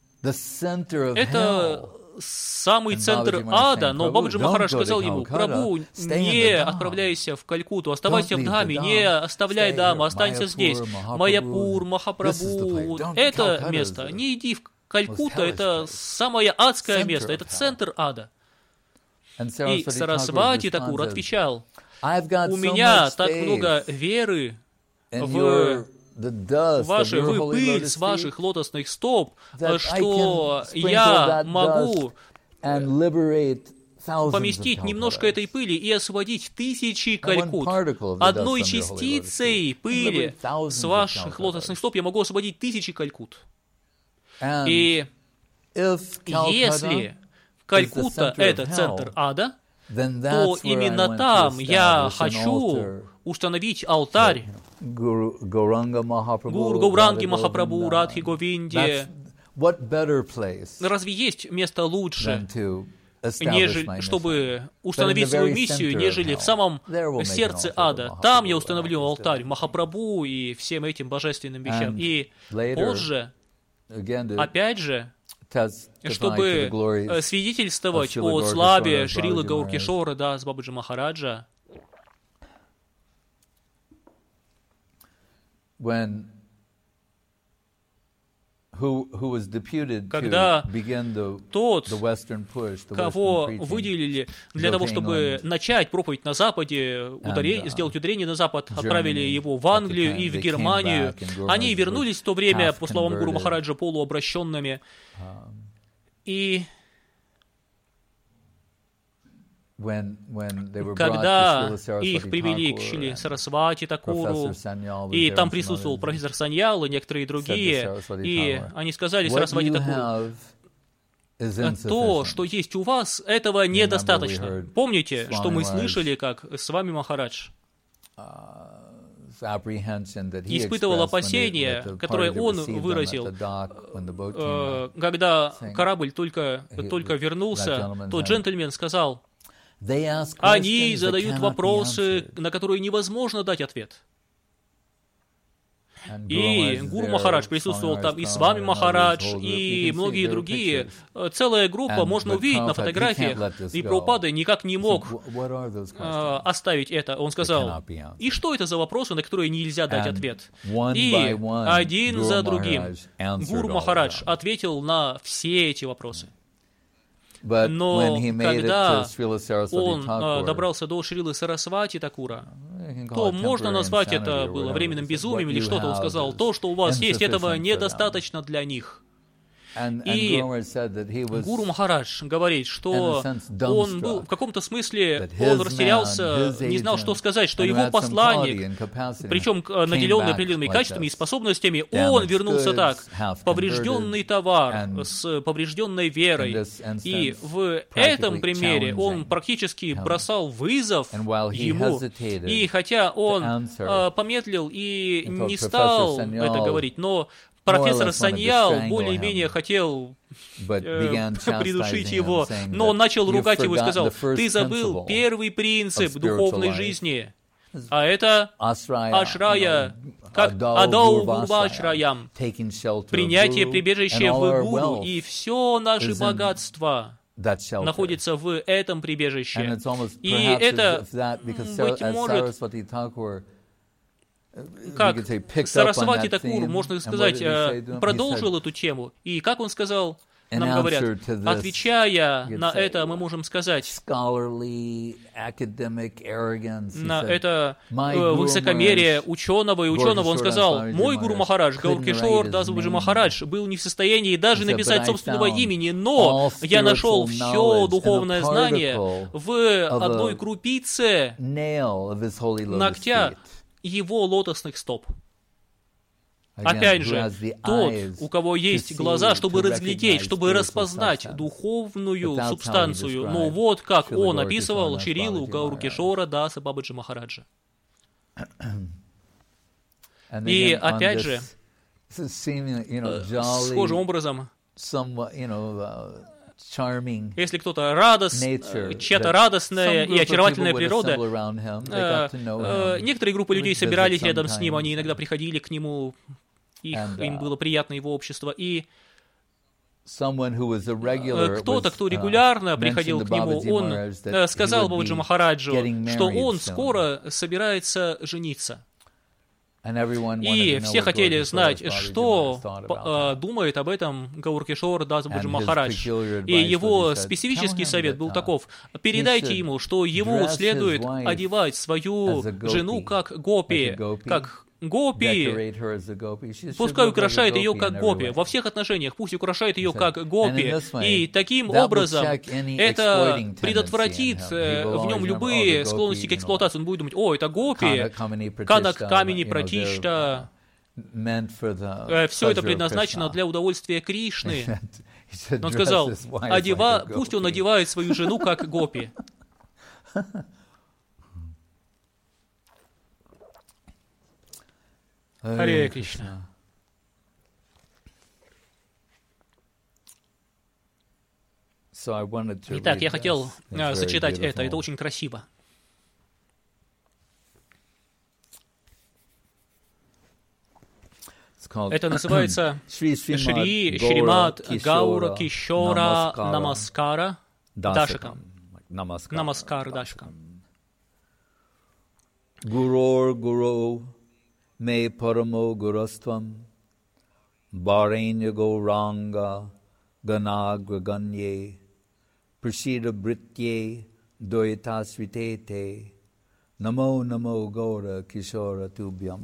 самый центр ада, но Бабаджи Махарадж сказал ему, Прабху, не отправляйся в Калькутту, оставайся в Дхаме, не оставляй Дхаму, останься здесь. Майяпур, Махапрабху, это место, не иди в Калькутта, это самое адское место, это центр ада. И Сарасвати Такур отвечал, у меня так много веры в вы пыль с ваших лотосных стоп, что я могу поместить немножко этой пыли и освободить тысячи калькут. Одной частицей пыли с ваших лотосных стоп я могу освободить тысячи калькут. И если Калькутта — это центр ада, то именно там я хочу установить алтарь Гуру Гауранги Махапрабху, Радхи Говинде. Разве есть место лучше, чтобы установить свою миссию, нежели в самом сердце ада? Там я установлю алтарь Махапрабху и всем этим божественным вещам. И позже, опять же, чтобы свидетельствовать о славе Шрилы Гауркишора Дас Бабаджи Махараджа, когда тот, кого выделили для того, чтобы начать проповедь на Западе, сделать ударение на Запад, отправили его в Англию и в Германию, они вернулись в то время, по словам Гуру Махараджа, полуобращенными, и когда их привели к Шриле Сарасвати Такуру, и там присутствовал профессор Саньял и некоторые другие, и они сказали Сарасвати Такуру: то, что есть у вас, этого недостаточно. Помните, что мы слышали, как с вами Махарадж испытывал опасения, которые он выразил, когда корабль только вернулся, то джентльмен сказал: они задают вопросы, на которые невозможно дать ответ. И Гуру Махарадж присутствовал там, и с вами Махарадж, и многие другие. Целая группа, можно увидеть на фотографиях. И Прабхупада никак не мог оставить это. Он сказал: и что это за вопросы, на которые нельзя дать ответ? И один за другим Гуру Махарадж ответил на все эти вопросы. Но когда он добрался до Шрилы Сарасвати Такура, то можно назвать это было временным безумием или что-то. Он сказал: то, что у вас есть, этого недостаточно для них. И Гуру Махарадж говорит, что он был в каком-то смысле, он растерялся, не знал, что сказать, что его посланник, причем наделенный определенными качествами и способностями, он вернулся так, поврежденный товар, с поврежденной верой. И в этом примере он практически бросал вызов ему. И хотя он помедлил и не стал это говорить, но профессор Саньял более-менее хотел придушить его, но он начал ругать его и сказал: ты забыл первый принцип духовной жизни, а это ашрая, как адау гурвашраям, принятие прибежища в гуру, и все наше богатство находится в этом прибежище. И это, быть может, как Сарасвати Такур, можно сказать, продолжил эту тему. И как он сказал, нам говорят, отвечая на это, мы можем сказать, на это высокомерие ученого и ученого, он сказал: мой Гуру Махарадж, Гауркишор Дас Бабаджи Махарадж, был не в состоянии даже написать собственного имени, но я нашел все духовное знание в одной крупице ногтя его лотосных стоп. Опять же, тот, у кого есть глаза, чтобы разглядеть, чтобы распознать духовную субстанцию. Но вот как он описывал Шрилу Гауркишора Даса Бабаджи Махараджа. И опять же, схожим образом, если кто-то чья-то радостная и очаровательная природа, некоторые группы людей собирались рядом с ним, они иногда приходили к нему, им было приятно его общество, и кто-то, кто регулярно приходил к нему, он сказал Бабаджи Махараджу, что он скоро собирается жениться. И все хотели знать, что думает об этом Гауркишор Дас Бабаджи Махарадж. И его специфический совет был таков: передайте ему, что ему следует одевать свою жену как гопи, как гопи, пускай украшает ее как гопи, во всех отношениях, пусть украшает ее как гопи, и таким образом это предотвратит в нем любые склонности к эксплуатации. Он будет думать: о, это гопи, канак камени пратишта, все это предназначено для удовольствия Кришны. Он сказал, пусть он одевает свою жену как гопи. Харе Кришна. Итак, я хотел зачитать это очень красиво. Это называется Шри Шримад Гаура Кишора Намаскара Дашакам. Намаскар Дашакам. Guror Guru Me Paramo Gurastvam Bharenya Gauranga Ganagra Ganye Prasida Britye Doitasvitete Namo Namo Gaura Kishora Tubhyam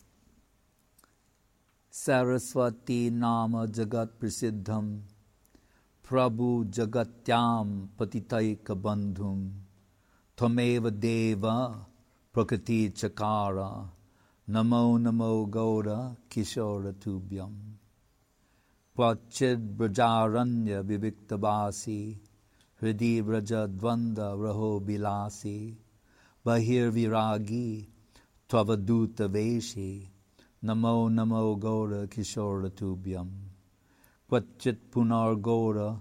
Saraswati Nama Jagat Prasiddham Prabhu Jagatyam Patitaika Bandhum Tvameva Deva Prakriti Chakara Namo Namo Gaura Kishora Tubhyam Pachid Brajaranya Viviktabasi Hridi Braja Dvanda Raho Bilasi Bahir Viragi Tvavaduta Veshi Namo Namo Gaura Kishora Tubhyam Pachit Punar Gaura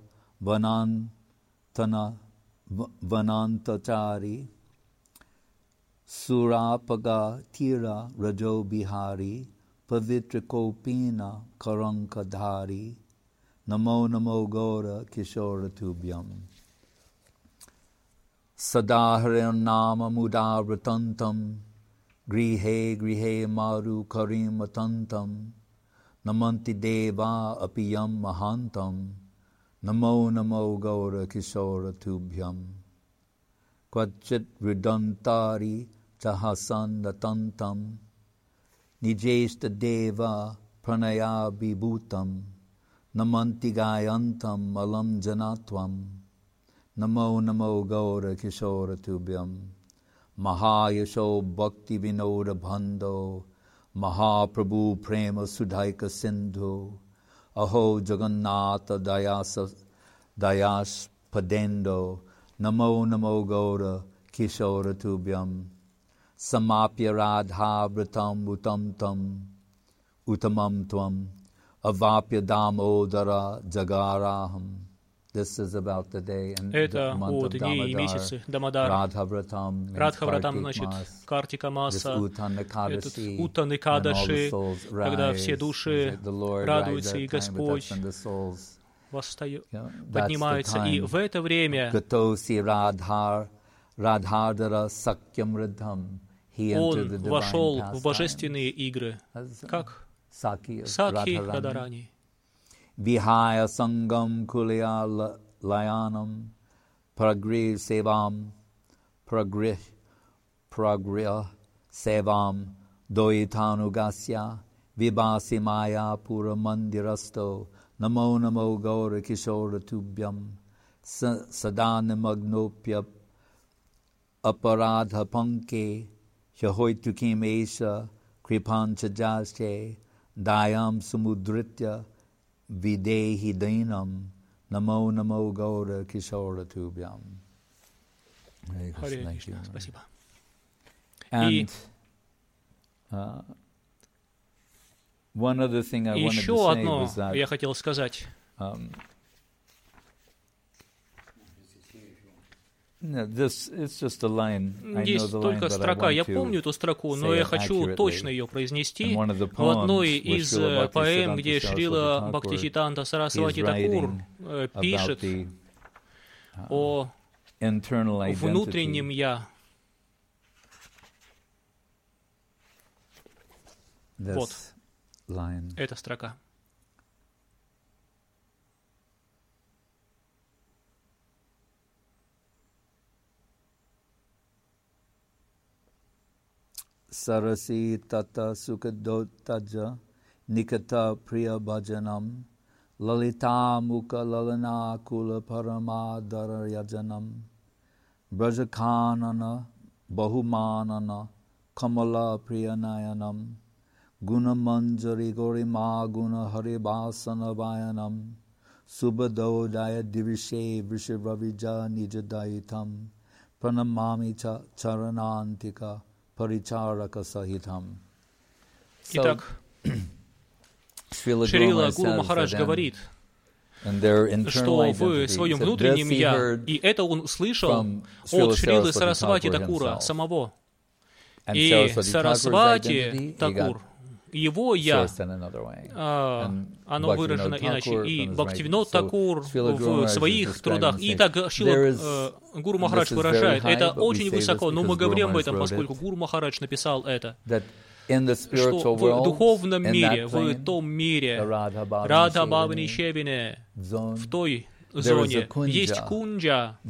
Vanantachari Surapaga Tira Rajo Bihari Pavitra Kopina Karankadhari Namo Namo Gaura Kishora Tubhyam Sadahare Nama Mudavratantam Grihe Grihe Maru Karimatantam Namanti Deva Apiyam Mahantam Namo Namo Gaura Kishora Tubhyam Kvachit Vidantari Chahasandatantam Nijesta Deva Pranaya Vibhutam Namanti Gayantam Alam Janatvam Namo Namo Gaura Kishora Tubhyam Mahayasho Bhakti Vinoda Bhando Mahaprabhu Prema Sudhaika Sindhu Aho Jagannatha Dayas Padendo Namo Namo Gaura Kishora Tubhyam Samapya Radha Vratam Utam Tam Utamam Tvam Avapya Damodara Jagaraham. This is about the day and это the month о of дни и месяцы Дамодар. Радхавратам, Радхавратам, значит, Картика Маса, этот Уттан Экадаши, когда все души радуются, и Господь восстает, поднимается. И в это время он вошел в божественные игры, как Сакхи Радхарани. Vihaya Sangam Kulya Layanam Pragri Sevam Pragri Sevam Doitanugasya Vibhasi Maya Pura Mandirasto Namo Namo Gaura Kishora Tubhyam Sadana Magnopya Aparadha Panke Shahoitukim Esha Kripancha Jaste Dayam Samudritya Videhi Dainam Namo Namo Gaura Kishora Tubhyam. Харе Кришна, спасибо. And one other thing I wanted to еще say одно was that я хотел сказать. It's just a line. I know Есть the line, только but I строка. want Я to помню эту строку, но say я it хочу accurately. точно ее произнести. In one of the В одной poems, which из Srila поэм, Bhaktisiddhanta где Шрила Saraswati Бхактисиданта Thakur Сарасвати is Такур writing пишет about the о internal identity. внутреннем «я». This Вот line. эта строка. sarasi tata sukhadotaja nikata priya bhajanam lalita mukha lalana kula paramadara yajanam brajakanana bahumanana kamala priyanayanam guna manjari gorima guna haribasana vayanam subhadodaya divishe vrishavavija nijadayitam pranamami cha charanantika paricharaka sahitam. Итак, Шрила Гуру Махарадж говорит, что в своем внутреннем «я», и это он слышал от Шрилы Сарасвати Такура самого. И Сарасвати Такур, его «я», оно выражено иначе, и Бхактивинод Такур в своих трудах. И так Шрила Гуру Махарадж выражает, это очень высоко, но мы говорим об этом, поскольку Гуру Махарадж написал это, что в духовном мире, в том мире, Радха Бхавани Шевине, в той зоне есть кунджа,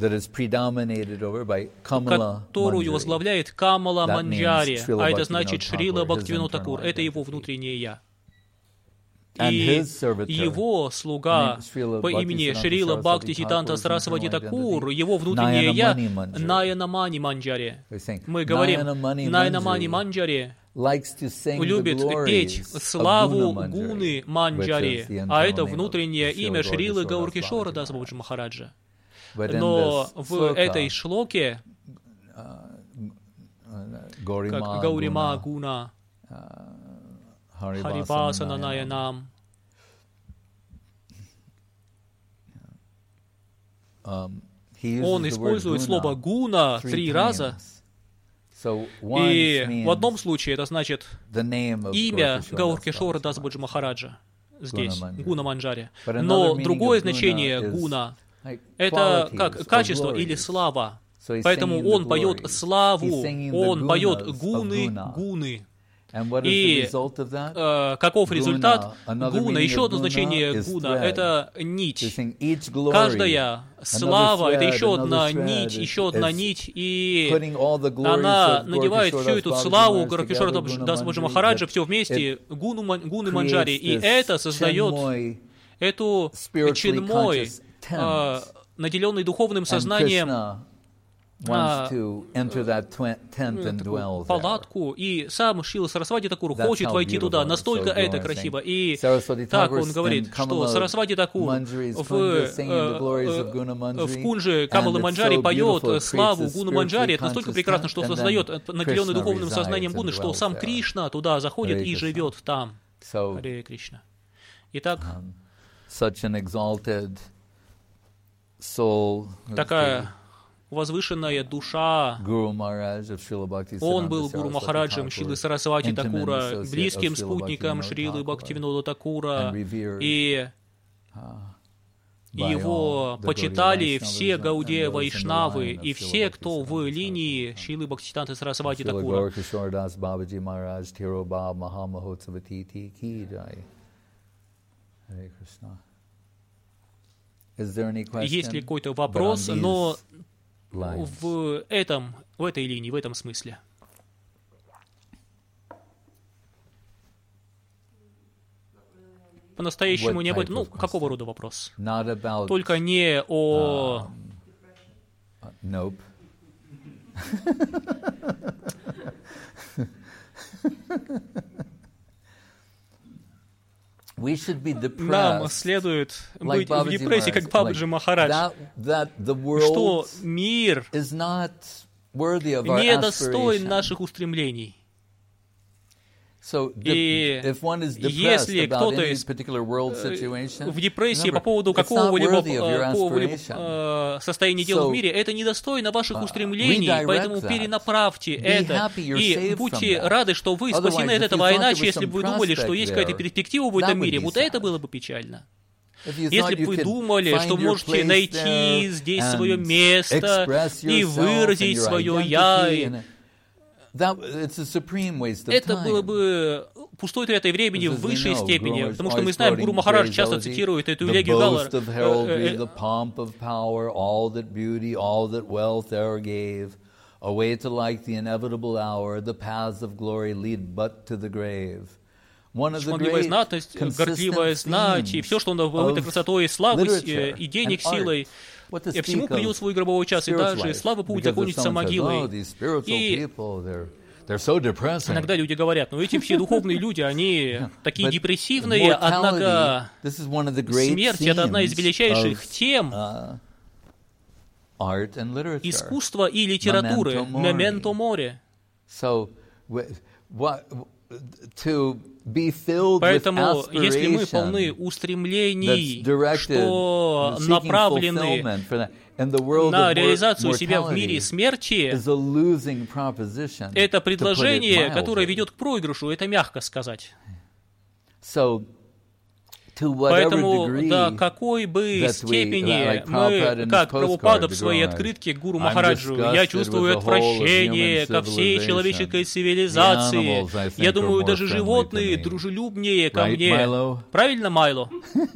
которую возглавляет Камала Манджари, а это значит Шрила Бхактивинод Такур, это его внутреннее «я». И его слуга по имени Шрила Бхактисиддханта Сарасвати Такур, его внутреннее «я» Наянамани Манджари. Мы говорим, Наянамани Манджари любит петь славу Гуны Манджари, а это внутреннее имя Шрилы Гауркишора Даса Бабаджи Махараджа. Но в этой шлоке, как Гаурима Гуна, Харибасана Наянам, он использует слово «гуна» 3 раза, и в одном случае это значит имя Гауркишора Даса Бабаджи Махараджа здесь, Гуна Манджари. Но другое значение «гуна» — это как качество или слава. Поэтому он поет славу, он поет гуны. И каков результат? Гуна, еще одно значение гуна — это нить. Каждая слава — это еще одна нить, и она надевает всю эту славу Гауркишора Даса Бабаджи Махараджа, все вместе, гуны Манджари, и это создает эту чинмой, наделенный духовным сознанием, палатку, и сам Шрила Сарасвати Такур хочет войти туда, настолько это красиво. И так он говорит, что Сарасвати Такур в кунже Камалы Манджари поет славу Гуна Манджари, это настолько прекрасно, что создает наделенный духовным сознанием Гуны, что сам Кришна туда заходит и живет там. Харе Кришна. Итак, такая возвышенная душа. Он был Гуру Махараджем Шрилы Сарасвати Такура, близким спутником Шрилы Бхактивинода Такура, и его почитали все Гаудия Вайшнавы и все, кто в линии Шрилы Бхактисиддханты Сарасвати Такура. Есть ли какой-то вопрос, но в этой линии, в этом смысле? По-настоящему не об этом. Ну, какого рода вопрос? Только не о... Nope. Нам следует быть в депрессии, как Бабаджи Махарадж, что мир не достоин наших устремлений. И если кто-то в депрессии по поводу какого-либо состояния дел в мире, это недостойно ваших устремлений, поэтому перенаправьте это и будьте рады, что вы спасены от этого, а иначе, если бы вы думали, что есть какая-то перспектива в этом мире, вот это было бы печально. Если бы вы думали, что можете найти здесь свое место и выразить свое «я», это было бы пустой тратой времени в высшей степени, потому что мы знаем, Гуру Махарадж часто цитирует эту элегию Галлар. Away to like the inevitable hour, the paths of glory lead but to the grave. Шматливая знатность, гордливая знать, и все, что добыто красотой и славой, и денег силой, и всему придет свой гробовой час, и даже слава путь закончится могилой. И иногда люди говорят, эти все духовные люди, они такие депрессивные, однако смерть — это одна из величайших тем искусства и литературы, «Memento Mori». Поэтому, если мы полны устремлений, что направлены на реализацию себя в мире смерти, это предложение, которое ведет к проигрышу, это мягко сказать. Поэтому до какой бы степени мы, как Прабхупада в своей открытке к Гуру Махараджу, я чувствую отвращение ко всей человеческой цивилизации. Я думаю, даже животные дружелюбнее ко мне. Правильно, Майло?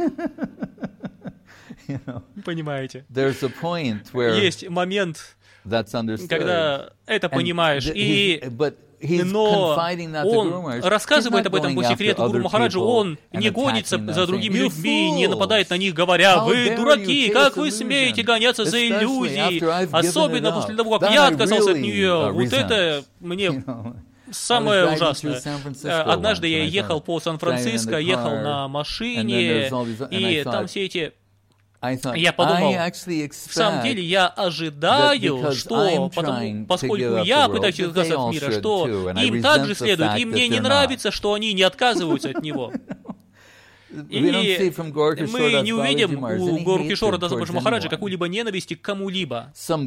Понимаете? Есть момент, когда это понимаешь, но он рассказывает об этом по секрету Гуру Махараджу, он не гонится за другими людьми, не нападает на них, говоря: «Вы дураки, как вы смеете гоняться за иллюзией?» Особенно после того, как я отказался от нее. Вот это мне самое ужасное. Однажды я ехал по Сан-Франциско, ехал на машине, и там все эти... Я подумал, в самом деле я ожидаю, что, поскольку я пытаюсь отказаться от мира, что им также следует, и мне не нравится, что они не отказываются от него. И мы не увидим у Горкишора Даса Махараджа какую-либо ненависть к кому-либо.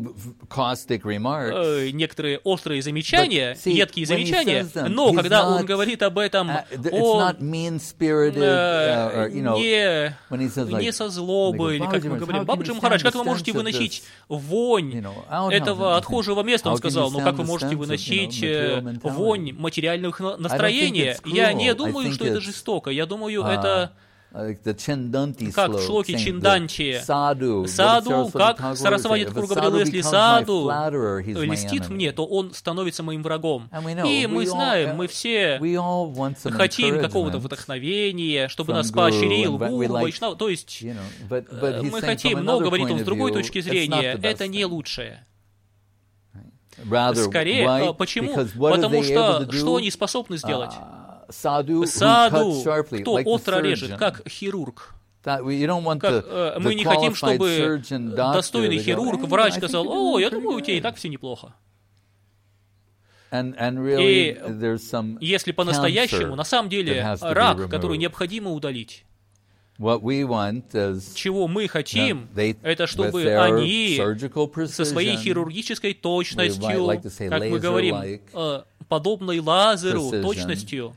Некоторые острые замечания, едкие замечания, но когда он говорит об этом, он не со злобой, или как мы говорим: «Бабаджи Махарадж, как вы можете выносить вонь этого отхожего места?» Он сказал: «Ну как вы можете выносить вонь материальных настроений?» Я не думаю, что это жестоко, я думаю, это... Как в шлоке Чинданчи. Саду, как Сарасвати Такур говорил, если саду льстит мне, то он становится моим врагом. И мы знаем, мы все хотим какого-то вдохновения, чтобы нас поощрил Гуру, Вайшнава. То есть мы хотим, но, говорит он с другой точки зрения, это не лучшее. Скорее, почему? Потому что они способны сделать? Саду, кто остро режет, как хирург. Мы не хотим, чтобы достойный хирург, врач сказал: «О, я думаю, у тебя и так все неплохо». И если по-настоящему, на самом деле, рак, который необходимо удалить. Чего мы хотим, это чтобы они со своей хирургической точностью, как мы говорим, подобной лазеру точностью,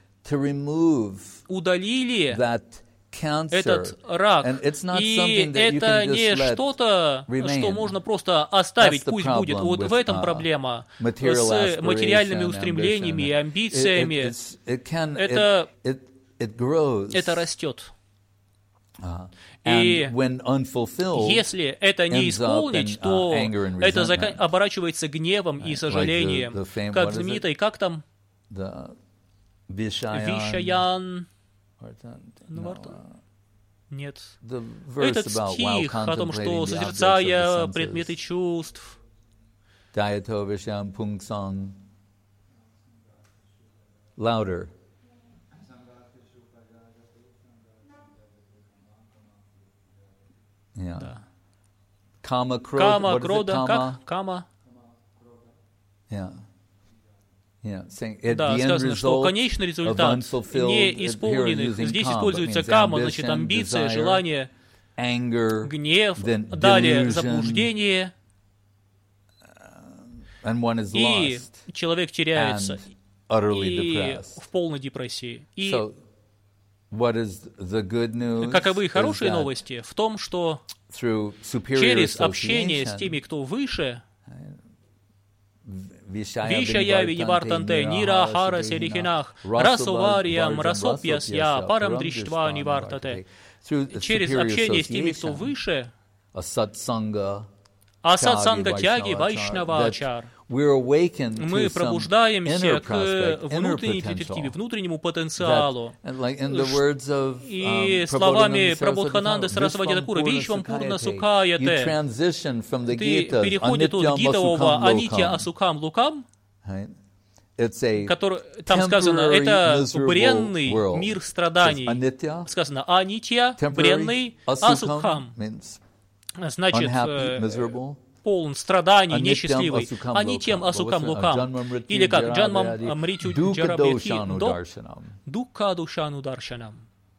удалили этот рак. И это не что-то, что можно просто оставить, пусть будет. Вот в этом проблема с материальными устремлениями и амбициями. Это растет. И если это не исполнить, то это оборачивается гневом и сожалением. Как знаменитой, как там? Вишаян. Нет. Этот стих о том, что, созерцая предметы чувств, louder. Да. Кама, крода, как? Кама. Да, сказано, что конечный результат неисполненных. Здесь используется кама, значит, амбиция, желание, гнев, далее заблуждение, и человек теряется и в полной депрессии. И каковы хорошие новости? В том, что через общение с теми, кто выше, Вишая винивартанте нира хара серихинах расовариям расопьясья парам дриштва нивартате. Через общение с теми, кто выше, асатсанга тяги вайшнава ачар. Мы пробуждаемся к внутренней перспективе, внутреннему потенциалу. И словами Прабодхананды Сарасвати Такура, «Вишвам Пурна Сукаяте», ты переходишь от Гитового «Анитья Асукам Лукам», который, там сказано, это бренный мир страданий. Сказано «Анитья», бренный, «Асукхам». Значит, полн страданий, несчастливый. «Анитьям Асукам Лукам». Или как «Джанмам Мритю Джарабхи Дукха Душану Даршанам».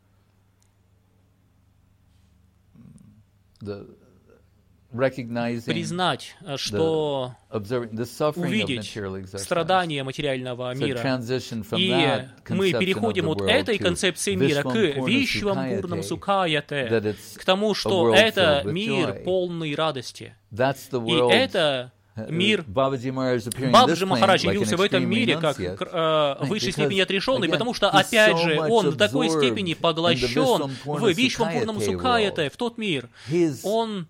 Признать, что увидеть страдания материального мира, и мы переходим от этой концепции мира к Вишвам Пурнам Сукаяте, к тому, что это мир полный радости. И это мир. Бабаджи Махарадж явился в этом мире как в высшей степени отрешенный, потому что, опять же, он в такой степени поглощен в Вишвам Пурнам Сукаяте, в тот мир. Он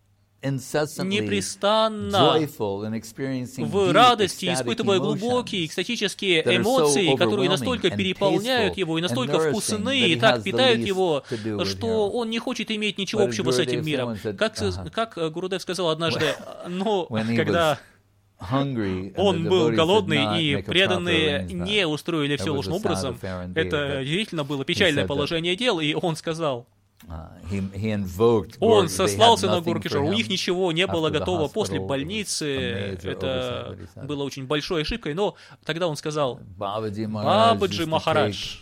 непрестанно в радости, испытывая глубокие экстатические эмоции, которые настолько переполняют его и настолько вкусны, и так питают его, что он не хочет иметь ничего общего с этим миром. Как Гурудев сказал однажды, но когда он был голодный, и преданные не устроили все должным образом, это действительно было печальное положение дел, и он сказал, он сослался на Горкишар, у них ничего не было готово после больницы, это было очень большой ошибкой, но тогда он сказал, Бабаджи Махарадж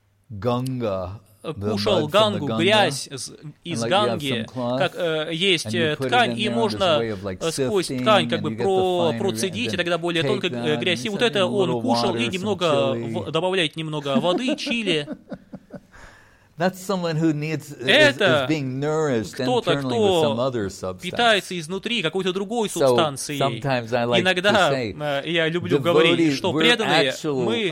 кушал гангу, грязь из ганги, как есть ткань, и можно сквозь ткань как бы процедить, и тогда более тонкая грязь, и вот это он кушал, и немного добавляет немного воды, чили. Это кто-то, кто питается изнутри какой-то другой субстанцией. Иногда я люблю говорить, что преданные, мы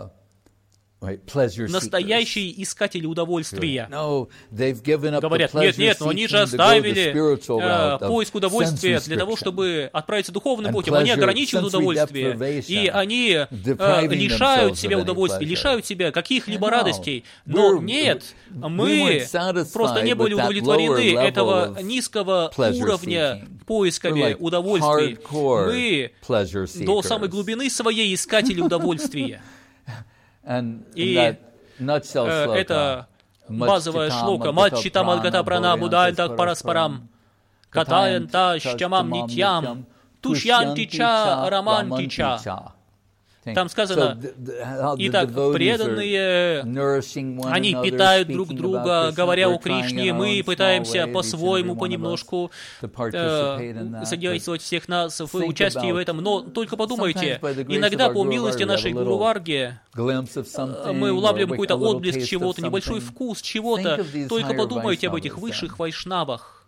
настоящие искатели удовольствия. Говорят, нет, но они же оставили поиск удовольствия для того, чтобы отправиться духовным путем. Они ограничивают удовольствие, и они лишают себя удовольствия, лишают себя каких-либо радостей. Но нет, мы просто не были удовлетворены этого низкого уровня поисками удовольствий. Мы до самой глубины своей искатели удовольствия. И это базовая шлока. Маччита Мадгата Пранабу Дальтак Параспарам Катаянта Щамам Нитьям Тушьянтича Рамантича. Там сказано, итак, преданные, они питают друг друга, говоря о Кришне, мы пытаемся по-своему, понемножку задействовать всех нас в участии в этом, но только подумайте, иногда по милости нашей Гуру Варги мы улавливаем какой-то отблеск чего-то, небольшой вкус чего-то, только подумайте об этих высших вайшнавах.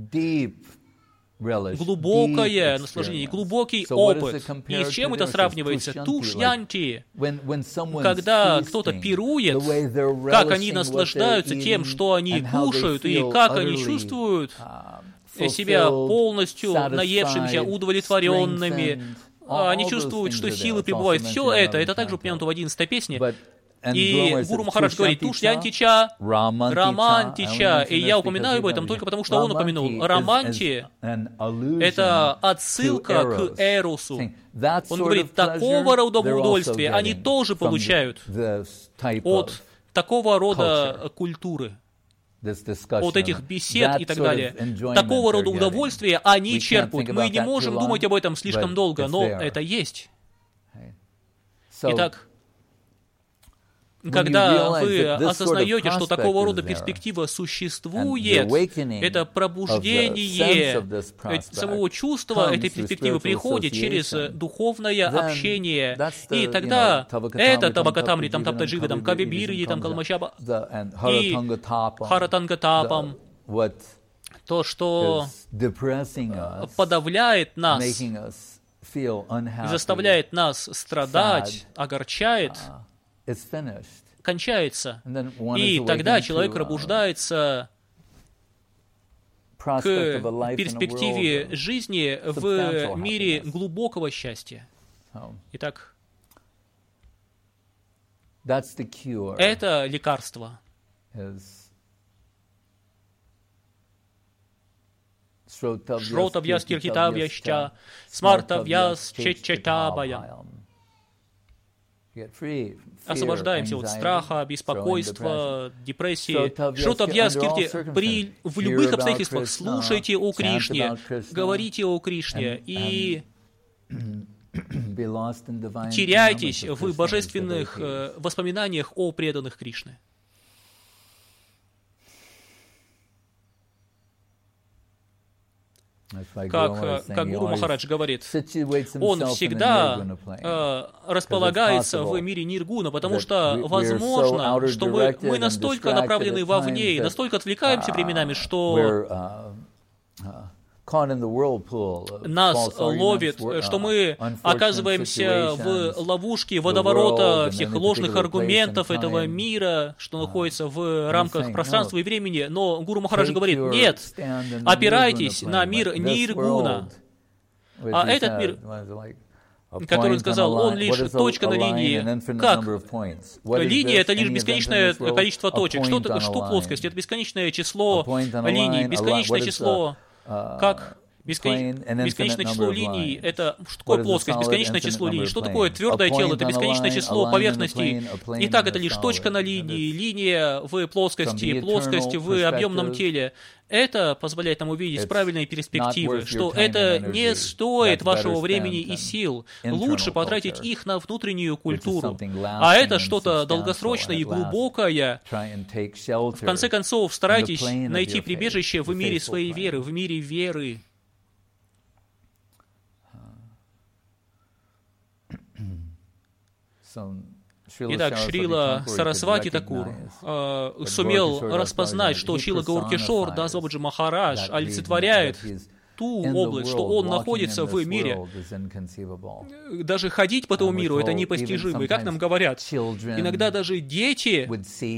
Глубокое наслаждение, глубокий опыт. И с чем это сравнивается? Тушьянти. Когда кто-то пирует, как они наслаждаются тем, что они кушают, и как они чувствуют себя полностью наевшимися, удовлетворенными. Они чувствуют, что силы пребывают. Все это также упомянуто в 11-й песне. И Гуру Махарадж говорит, Тушьянтича, Рамантича. И я упоминаю об этом только потому, что он упомянул. Раманти — это отсылка к Эросу. Он говорит, такого рода удовольствия они тоже получают от такого рода культуры, от этих бесед и так далее. Такого рода удовольствия они черпают. Мы не можем думать об этом слишком долго, но это есть. Итак, когда вы осознаете, что такого рода перспектива существует, это пробуждение самого чувства этой перспективы приходит через духовное общение. И тогда это Табакатамри, там Таптаджига, там Кавибирги, там Калмачаба и Харатангатапам, то, что подавляет нас, заставляет нас страдать, огорчает, кончается. И тогда человек пробуждается к перспективе жизни в мире глубокого счастья. Итак, это лекарство. Шротавьяскирхитавьяща, смартавьясчечетабая. Освобождаемся от страха, беспокойства, депрессии. Шротавьяскирти, в любых обстоятельствах слушайте о Кришне, говорите о Кришне и теряйтесь в божественных воспоминаниях о преданных Кришны. Как Гуру Махарадж говорит, он всегда располагается в мире ниргуна, потому что возможно, что мы настолько направлены вовне и настолько отвлекаемся временами, что нас ловит, что мы оказываемся в ловушке водоворота всех ложных аргументов этого мира, что находится в рамках пространства и времени. Но Гуру Махарадж говорит, нет, опирайтесь на мир ниргуна. А этот мир, который он сказал, он лишь точка на линии. Как? Линия — это лишь бесконечное количество точек. Что плоскость? Это бесконечное число линий, бесконечное число... Как бесконечное число линий? Это что такое плоскость? Бесконечное число линий. Что такое твердое тело? Это бесконечное число поверхностей. Итак, это лишь точка на линии, линия в плоскости, плоскость в объемном теле. Это позволяет нам увидеть правильные перспективы, что это не стоит вашего времени и сил. Лучше потратить их на внутреннюю культуру. А это что-то долгосрочное и глубокое. В конце концов, старайтесь найти прибежище в мире своей веры, в мире веры. Итак, Шрила Сарасвати Такур сумел распознать, что Шрила Гауркишор Дасбабаджи Махарадж олицетворяет ту область, что он находится в мире. Даже ходить по этому миру — это непостижимо. И как нам говорят, иногда даже дети,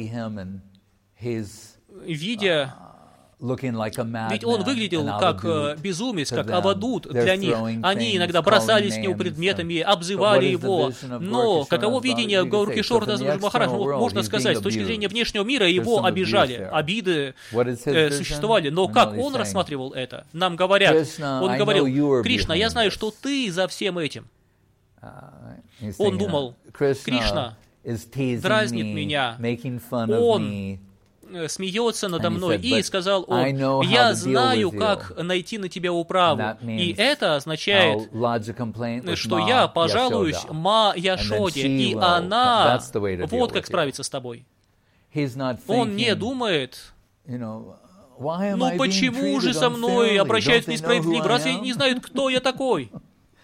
видя... Ведь он выглядел как безумец, как авадут для них. Они иногда бросались с него предметами, обзывали его. Но каково видение Гауркишора Дасбабаджи Махарадж, можно сказать, с точки зрения внешнего мира, его обижали, обиды существовали. Но как он рассматривал это? Нам говорят, он говорил, Кришна, я знаю, что ты за всем этим. Он думал, Кришна дразнит меня, он смеется надо мной, и сказал он, я знаю, как найти на тебя управу. И это означает, что я пожалуюсь Ма Яшоде, и она вот как справится с тобой. Он не думает, ну почему же со мной обращаются несправедливо, разве не знают, кто я такой?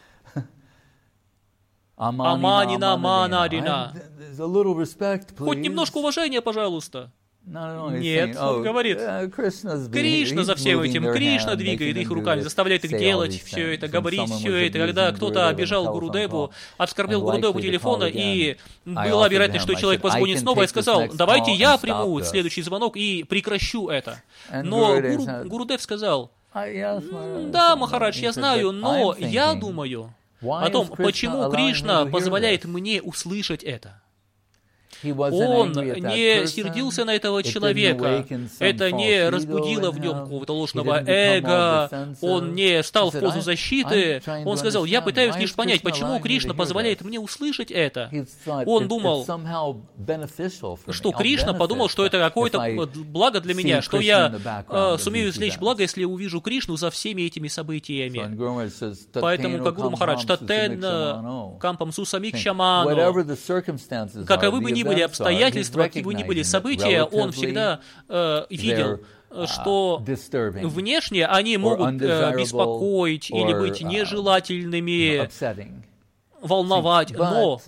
Аманина, манарина. Хоть немножко уважения, пожалуйста. Нет, он говорит, Кришна за всем этим, Кришна двигает их руками, заставляет их делать все это, говорить все это. Когда кто-то обижал Гурудеву, оскорбил Гурудеву телефона, и была вероятность, что человек позвонит снова, и сказал, давайте я приму следующий звонок и прекращу это. Но Гурудев сказал, да, Махарадж, я знаю, но я думаю о том, почему Кришна позволяет мне услышать это. Он не сердился на этого человека, это не разбудило в нем какого-то ложного эго, он не стал в позу защиты, он сказал, я пытаюсь лишь понять, почему Кришна позволяет мне услышать это. Он думал, что Кришна подумал, что это какое-то благо для меня, что я сумею извлечь благо, если увижу Кришну за всеми этими событиями. Поэтому, как Гуру Махарадж, Татен Кампам Сусамикшамано, каковы бы ни были обстоятельства, какие бы ни были события, он всегда видел, что внешне они могут беспокоить или быть нежелательными, волновать, но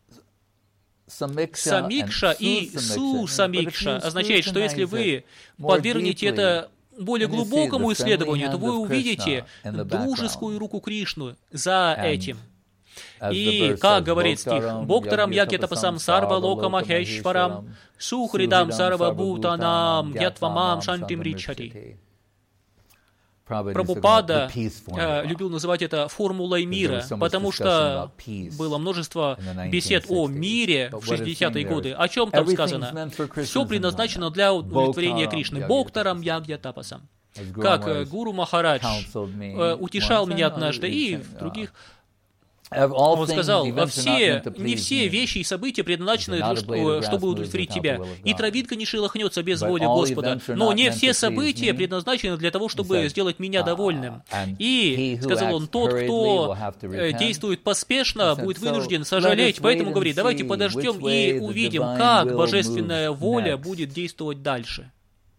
самикша и сусамикша означает, что если вы подвергнете это более глубокому исследованию, то вы увидите дружескую руку Кришны за этим. И, как говорит стих, «Боктарам ягетапасам сарва лока махешварам, сухридам сарва бутанам ятвамам шантим ричхати». Прабхупада любил называть это формулой мира, потому что было множество бесед о мире в 60-е годы. О чем там сказано? Все предназначено для удовлетворения Кришны. Бхоктарам ягья тапасам. Как Гуру Махарадж утешал меня однажды и в других. Он сказал, не все вещи и события предназначены, чтобы удовлетворить тебя. И травинка не шелохнется без воли Господа. Но не все события предназначены для того, чтобы сделать меня довольным. И, сказал он, тот, кто действует поспешно, будет вынужден сожалеть. Поэтому говорит, давайте подождем и увидим, как божественная воля будет действовать дальше.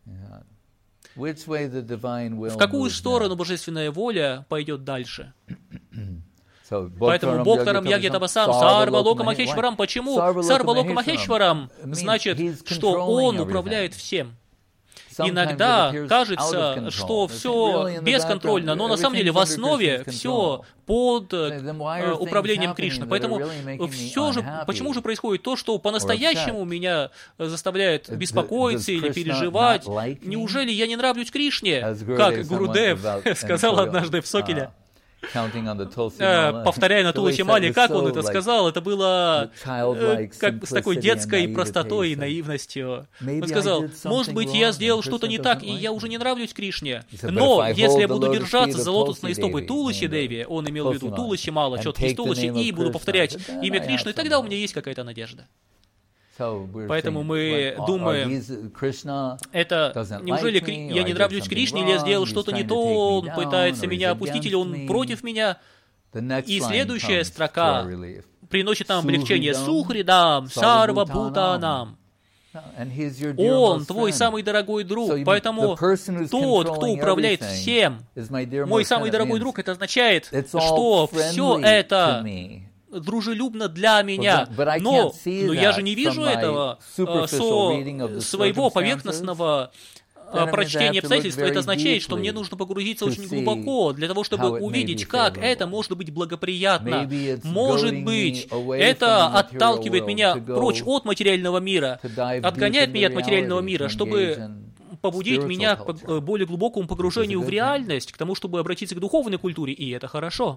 В какую сторону божественная воля пойдет дальше? Поэтому Бхоктарам ягья тапасам Сарва-лока Махешварам. Почему Сарва-лока Махешварам? Значит, что он управляет всем. Иногда кажется, что все бесконтрольно, но на самом деле в основе все под управлением Кришны. Поэтому все же, почему же происходит то, что по-настоящему меня заставляет беспокоиться или переживать? Неужели я не нравлюсь Кришне? Как Гурудев сказал однажды в Сокеле. Повторяя на Тулси Мале, как он это сказал, это было как с такой детской простотой и наивностью. Он сказал, может быть, я сделал что-то не так, и я уже не нравлюсь Кришне, но если я буду держаться за лотосные стопы Тулси Деви, он имел в виду Тулси Мала, четкий Тулси, и буду повторять имя Кришны, тогда у меня есть какая-то надежда. Поэтому мы думаем, это неужели я не нравлюсь Кришне, или я сделал что-то не то, он пытается меня опустить, или он против меня? И следующая строка приносит нам облегчение. Сухридам, сарва бхутанам. Он твой самый дорогой друг, поэтому тот, кто управляет всем, мой самый дорогой друг, это означает, что все это дружелюбно для меня, но я же не вижу этого со своего поверхностного прочтения обстоятельств. Это означает, что мне нужно погрузиться очень глубоко для того, чтобы увидеть, как это может быть благоприятно. Может быть, это отталкивает меня прочь от материального мира, отгоняет меня от материального мира, чтобы побудить меня к более глубокому погружению в реальность, к тому, чтобы обратиться к духовной культуре, и это хорошо.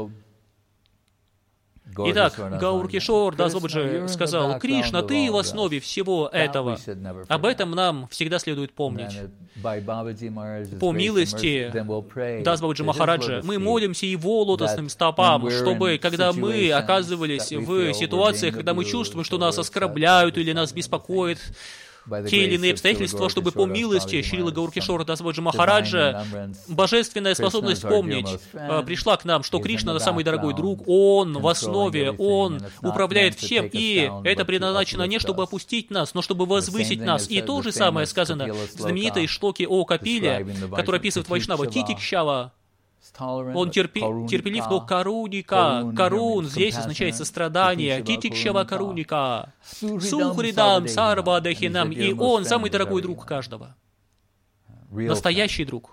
Итак, Гаур Кишор Дас Бабаджи сказал, Кришна, ты в основе всего этого. Об этом нам всегда следует помнить. По милости Дас Бабаджи Махараджа мы молимся его лотосным стопам, чтобы, когда мы оказывались в ситуациях, когда мы чувствуем, что нас оскорбляют или нас беспокоит те или иные обстоятельства, чтобы по милости Шрила Гаур Кишора Дас Бабаджи Махараджа божественная способность помнить пришла к нам, что Кришна — самый дорогой друг, Он в основе, Он управляет всем, и это предназначено не чтобы опустить нас, но чтобы возвысить нас. И то же самое сказано в знаменитой шлоке о Капиле, который описывает Вайшнава Титикшава. Он терпелив, но каруника. Карун здесь означает сострадание. Титикшава каруника. Сухридам сарва дахинам. И он самый дорогой друг каждого. Настоящий друг.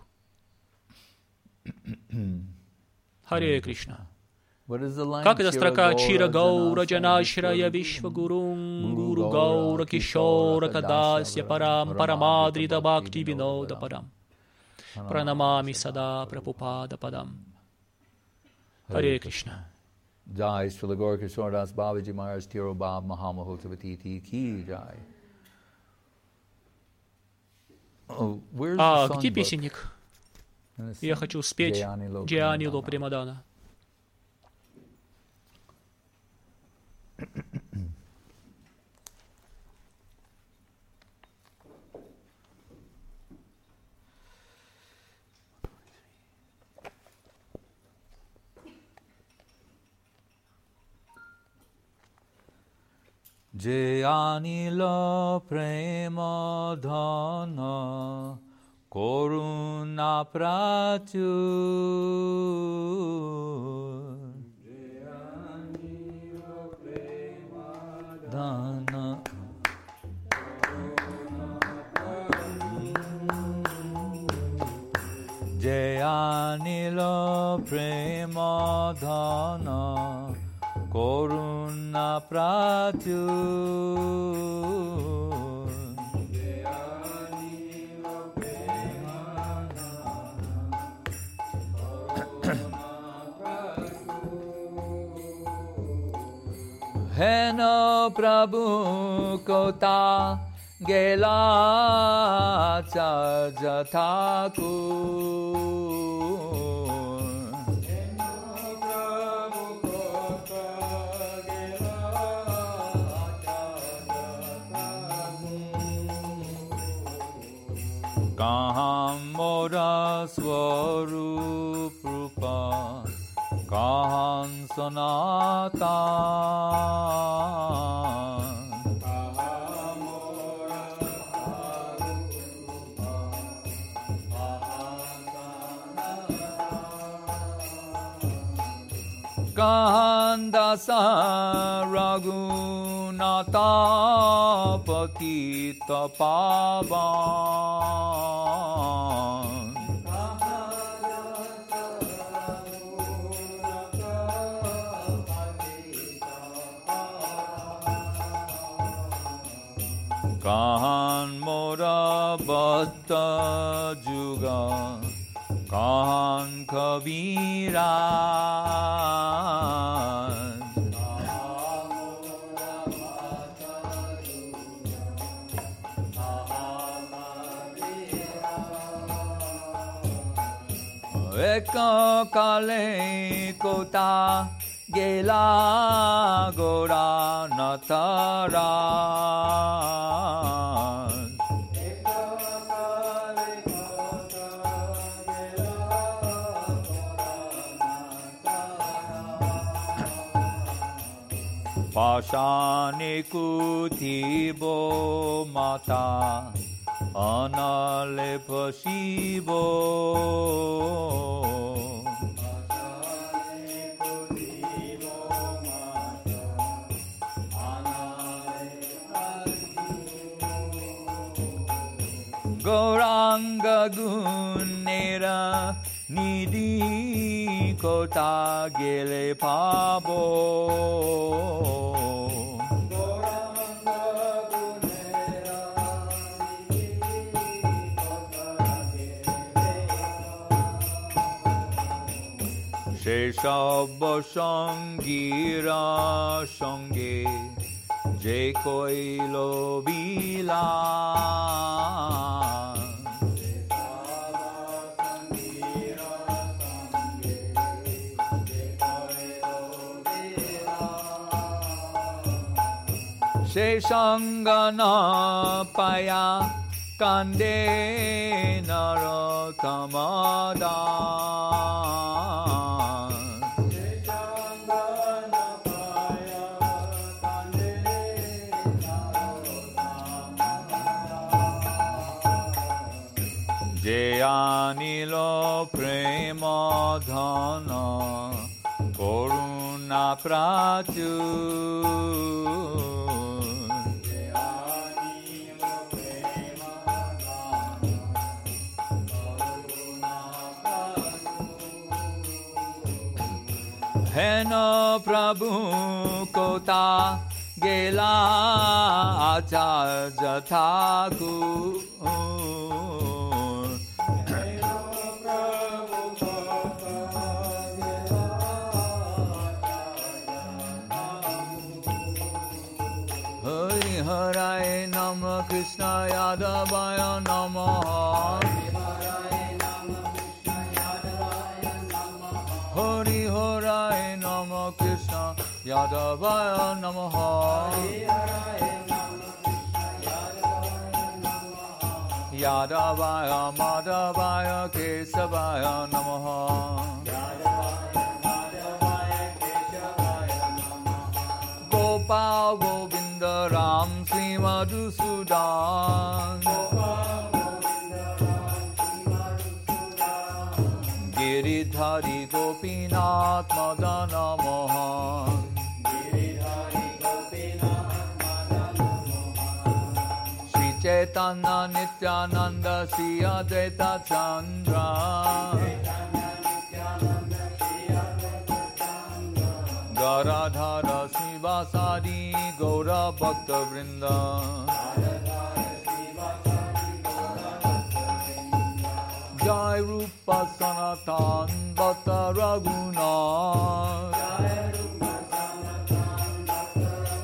Харе Кришна. Как эта строка Чира Гаура Джанашрая Вишвагурум Гуру Гаура Кишора Кадасья Парам Парамадрита Бхакти Винода Парам. Пранамами сада Прабхупада падам. Харе Кришна. Jai Srila Gaura Kishora Das Babaji Maharaj Tiro Bab Mahamahotavati Ki Jai. А где песенник? Я хочу спеть Джиани Ло Премадана. Je anila prema dhana koruna pratyur. Je anila prema dhana Je anila prema dhana Koruna pratyur Heno Prabhu Kota Gela Charja Thakur Kaham Mora Swarup Rupa Kahan Sanatan Kahan Dasa Raghunatha Patita Pavan Kahan Mora Bhatta Juga Kahan Kaviran Eka Kale Kota Gela Gora Nataran Pashani Kutibo Mata Analepa Shivo Gauranga Gunera Nidhi Kota Gele Pabo Sheshabha Sangira Sange Je Koilo Bila Sheshangana Paya Kande Narottamada Jayanilo Prema Dhana Koruna Prachur Hena Prabhu Kota Gela Acharya Thakur Hari Harai Namah Krishna Yadavaya Namah Hari Harai Namah Krishna Yadavaya Namah Yadavaya Madhavaya Kesavaya Namah Gopal Govinda Ram Sri Madhusudan Giridhari Gopinath Madana Mohan Sri Chaitanya Nityananda Sri Advaita Chandra Garadhara Srivasadi Gaura Bhakta Vrinda Jai Rupa Sanatan Bhatta Raghunath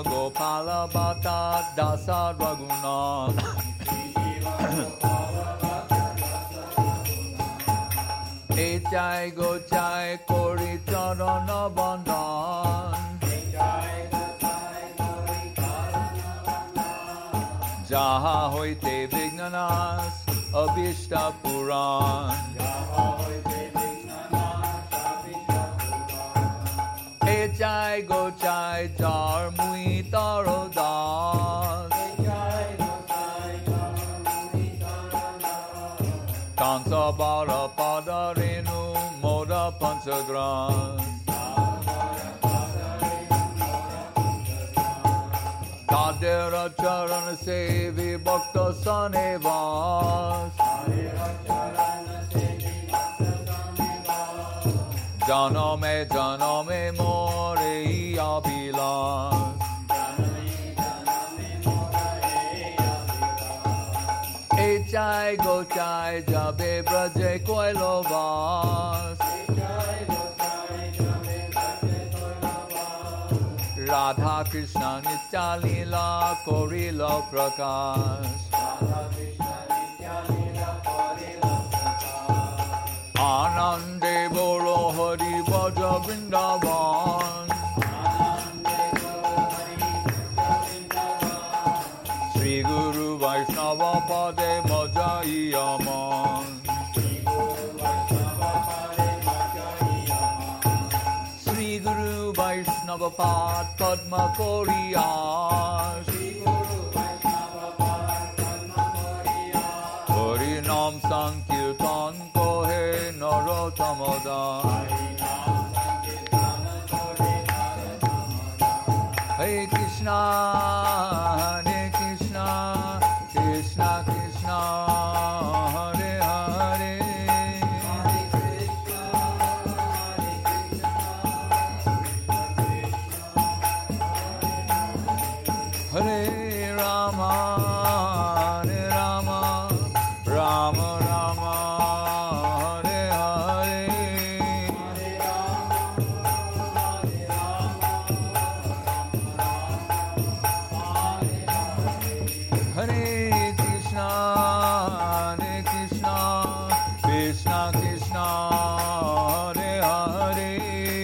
Jiva Gopala Bhatta Dasa Raghunath Echai Gochai Kori Charana Bandhan Jaha Hoite Vignanas Abhishta Puran Echai Gochai Jar Mui Taro Das Kansa Bara Pada Renu Moda Panchagras Tadera Charana Sevi Bhakta Sanevas Janame More Abhilas Echai Gochai Jabe Braje Koilovas Radha Krishna Nitya Leela Korila Prakash Anande Bolo Hari Bhaja Vrindavan Sri Guru Vaishnava Pade Bhajai Aman Sri Guru Vaishnava Pad Padma Koriyas Hari Nam Sankirtan Kohe Narotamadan Hare Krishna Hare Krishna Krishna Krishna Hare Hare Hare Rama Hare Rama Rama Rama Hare Hare Hare Krishna Hare Krishna Krishna Krishna Hare Hare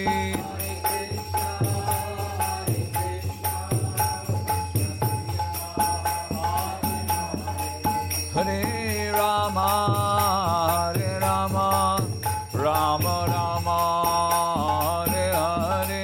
Hare Rama Hare Rama Rama Rama Hare Hare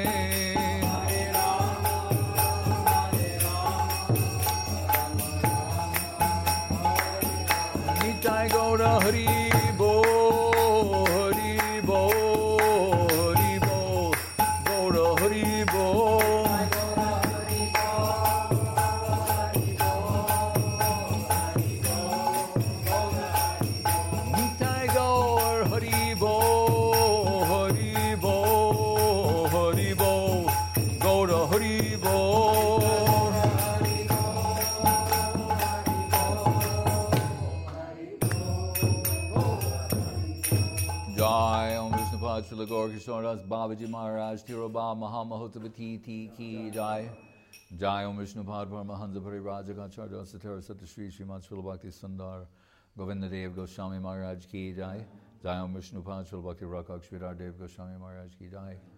Nitai Gaura Hari Bo Hari Bo Hari Bo Gaura Hari Bo Nitai Gaur Hari Bo Hari Bo Hari Bo Gaura Hari Bo Jai Om Vishnupad Srila Gaur Kishore Das Babaji Maharaj Tirobha Mahamahotavati Ki Jai Jai Om Vishnupad Paramahansa Parivrajakacharya Satara Satashri Srimad Srila Bhakti Sundar Govinda Dev Goswami Maharaj Ki Jai Jai Om Vishnupad Srila Bhakti Rakshak Sridhar Dev Goswami Maharaj Ki Jai